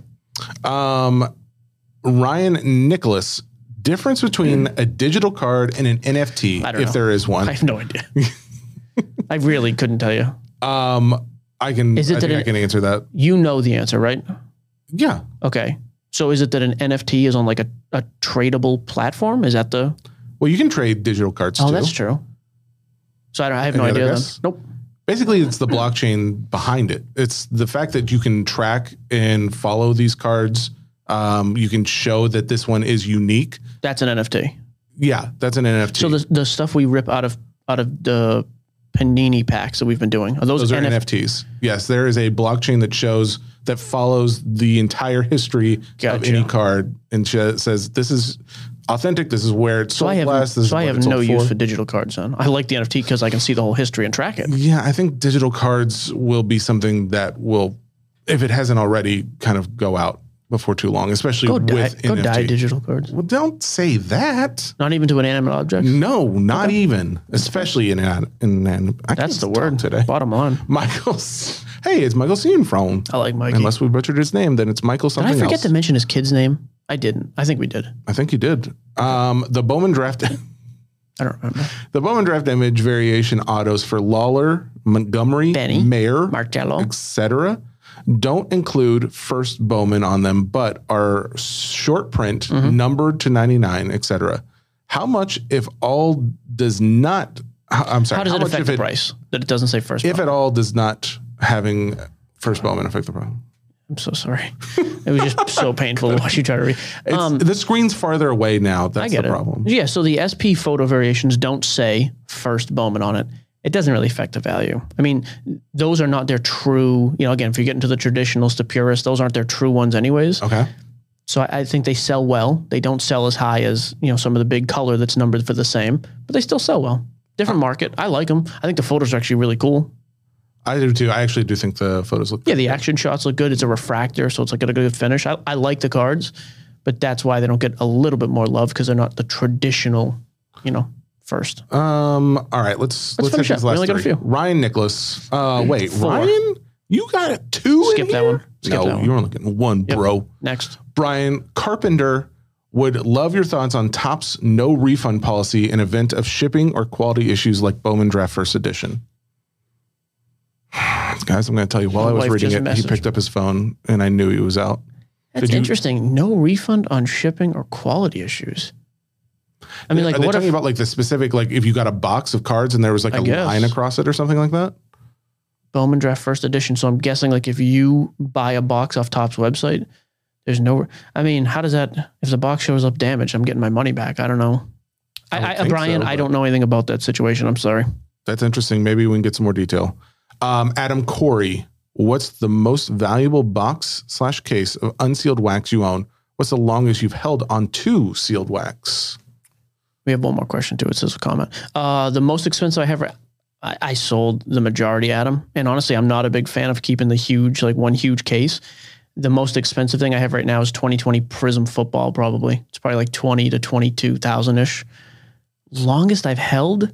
Ryan Nicholas, difference between a digital card and an NFT, if there is one. I have no idea. I really couldn't tell you. I can answer that. You know the answer, right? Yeah. Okay. So is it that an NFT is on like a tradable platform? Is that the... Well, you can trade digital cards too. Oh, that's true. So I have no idea then. Nope. Basically, it's the blockchain behind it. It's the fact that you can track and follow these cards. You can show that this one is unique. That's an NFT. Yeah, that's an NFT. So the stuff we rip out of the Panini packs that we've been doing, are those are NFTs. Yes, there is a blockchain that follows the entire history of any card and says this is authentic. This is where it's sold last. So I have no use for digital cards then. I like the NFT because I can see the whole history and track it. Yeah, I think digital cards will be something that will, if it hasn't already, kind of go out before too long, especially with NFT. Go dye digital cards. Well, don't say that. Not even to an inanimate object? No, not even. Especially in that's the word today. Bottom line. Hey, it's Michael Cianfrone. I like Mikey. Unless we butchered his name, then it's Michael something else. Did I forget to mention his kid's name? I didn't. I think we did. I think you did. The Bowman draft. I don't remember. The Bowman draft image variation autos for Lawler, Montgomery, Benny, Mayer, Marcello, etc. don't include first Bowman on them, but are short print, numbered to 99, etc. How much, if all, does not? I'm sorry. How does it affect the price that it doesn't say first? If at all, does not having first Bowman affect the price? I'm so sorry. It was just so painful to watch you try to read. The screen's farther away now. That's the problem. Yeah, so the SP photo variations don't say first Bowman on it. It doesn't really affect the value. I mean, those are not their true, again, if you get into the traditionals to purists, those aren't their true ones anyways. Okay. So I think they sell well. They don't sell as high as, some of the big color that's numbered for the same, but they still sell well. Different market. I like them. I think the photos are actually really cool. I do too. I actually do think the photos look good. Yeah, the action shots look good. It's a refractor, so it's like a good finish. I like the cards, but that's why they don't get a little bit more love because they're not the traditional, first. All right, let's finish up. We only got a few. Ryan Nicholas. Wait, 4. Ryan? You got 2 Skip that one. You're only getting 1, bro. Yep. Next. Brian Carpenter would love your thoughts on Topps no refund policy in event of shipping or quality issues like Bowman Draft First Edition. Guys, I'm going to tell you, while I was reading it, he picked up his phone and I knew he was out. That's interesting. No refund on shipping or quality issues. I mean, are they talking about like the specific, like if you got a box of cards and there was like a line across it or something like that? Bowman Draft First Edition. So I'm guessing like if you buy a box off Topps website, there's no, how does that, if the box shows up damaged, I'm getting my money back. I don't know. Brian, I don't know anything about that situation. I'm sorry. That's interesting. Maybe we can get some more detail. Adam Corey, what's the most valuable box/case of unsealed wax you own? What's the longest you've held on 2 sealed wax? We have one more question too. It says a comment. The most expensive I ever, I sold the majority, Adam. And honestly, I'm not a big fan of keeping the huge, like one huge case. The most expensive thing I have right now is 2020 Prism Football, probably. It's probably like 20 to 22,000-ish. Longest I've held,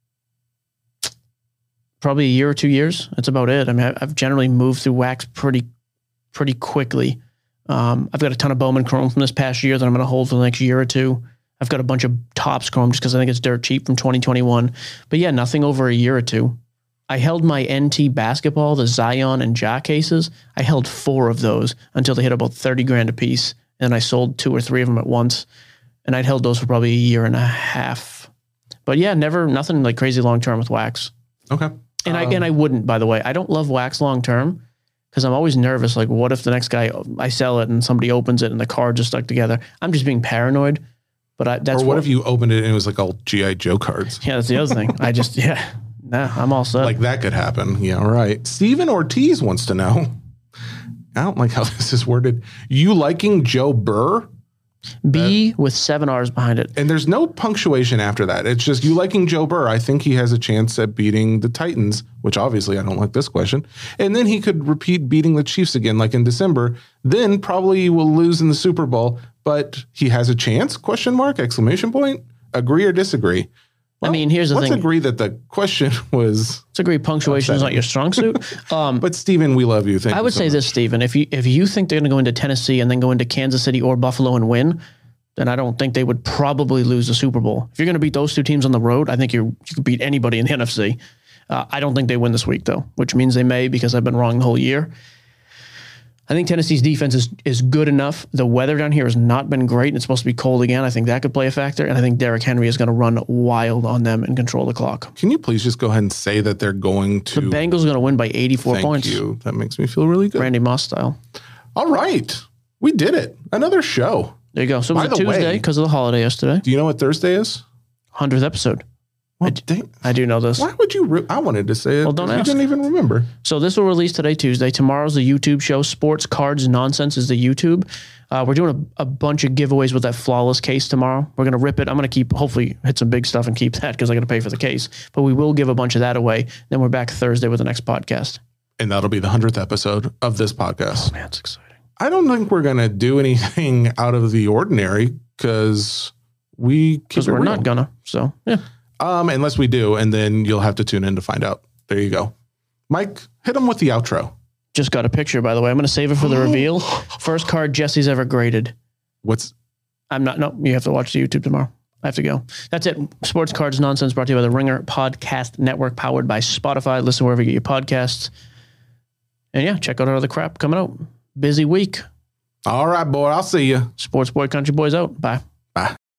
probably a year or 2 years. That's about it. I mean, I've generally moved through wax pretty quickly. I've got a ton of Bowman Chrome from this past year that I'm going to hold for the next year or two. I've got a bunch of Topps Chrome just because I think it's dirt cheap from 2021. But yeah, nothing over a year or two. I held my NT basketball, the Zion and Ja cases. I held 4 of those until they hit about 30 grand a piece. And I sold 2 or 3 of them at once. And I'd held those for probably a year and a half. But yeah, nothing like crazy long-term with wax. Okay. And I wouldn't, by the way. I don't love wax long-term because I'm always nervous. Like, what if the next guy, I sell it and somebody opens it and the cards are stuck together? I'm just being paranoid. But that's what if you opened it and it was like all G.I. Joe cards? Yeah, that's the other thing. I'm all set. Like that could happen. Yeah, right. Steven Ortiz wants to know. I don't like how this is worded. You liking Joe Burr? B with 7 R's behind it. And there's no punctuation after that. It's just you liking Joe Burr. I think he has a chance at beating the Titans, which obviously I don't like this question. And then he could repeat beating the Chiefs again, like in December. Then probably will lose in the Super Bowl, but he has a chance? ? Exclamation point. Agree or disagree? Well, I mean, here's the thing. Let's agree that the question was... Let's agree punctuation is not your strong suit. But Steven, we love you. Thank you. I would say this, Steven. If you think they're going to go into Tennessee and then go into Kansas City or Buffalo and win, then I don't think they would probably lose the Super Bowl. If you're going to beat those 2 teams on the road, I think you could beat anybody in the NFC. I don't think they win this week, though, which means they may because I've been wrong the whole year. I think Tennessee's defense is good enough. The weather down here has not been great. And it's supposed to be cold again. I think that could play a factor. And I think Derrick Henry is going to run wild on them and control the clock. Can you please just go ahead and say that they're going to... The Bengals are going to win by 84 points. Thank you. That makes me feel really good. Randy Moss style. All right. We did it. Another show. There you go. So it was a Tuesday because of the holiday yesterday. Do you know what Thursday is? 100th episode. Well, I do know this. Why would you? I wanted to say it. Well, don't ask. You didn't even remember. So this will release today, Tuesday. Tomorrow's the YouTube show. Sports Cards Nonsense is the YouTube. We're doing a bunch of giveaways with that flawless case tomorrow. We're going to rip it. I'm going to hopefully hit some big stuff and keep that because I got to pay for the case. But we will give a bunch of that away. Then we're back Thursday with the next podcast. And that'll be the 100th episode of this podcast. Oh, man, it's exciting. I don't think we're going to do anything out of the ordinary because we're not going to. So, yeah. Unless we do, and then you'll have to tune in to find out. There you go. Mike, hit him with the outro. Just got a picture, by the way. I'm going to save it for the reveal. First card Jesse's ever graded. No, you have to watch the YouTube tomorrow. I have to go. That's it. Sports Cards Nonsense brought to you by the Ringer Podcast Network, powered by Spotify. Listen wherever you get your podcasts. And yeah, check out our other crap coming out. Busy week. All right, boy. I'll see you. Sports Boy Country Boys out. Bye. Bye.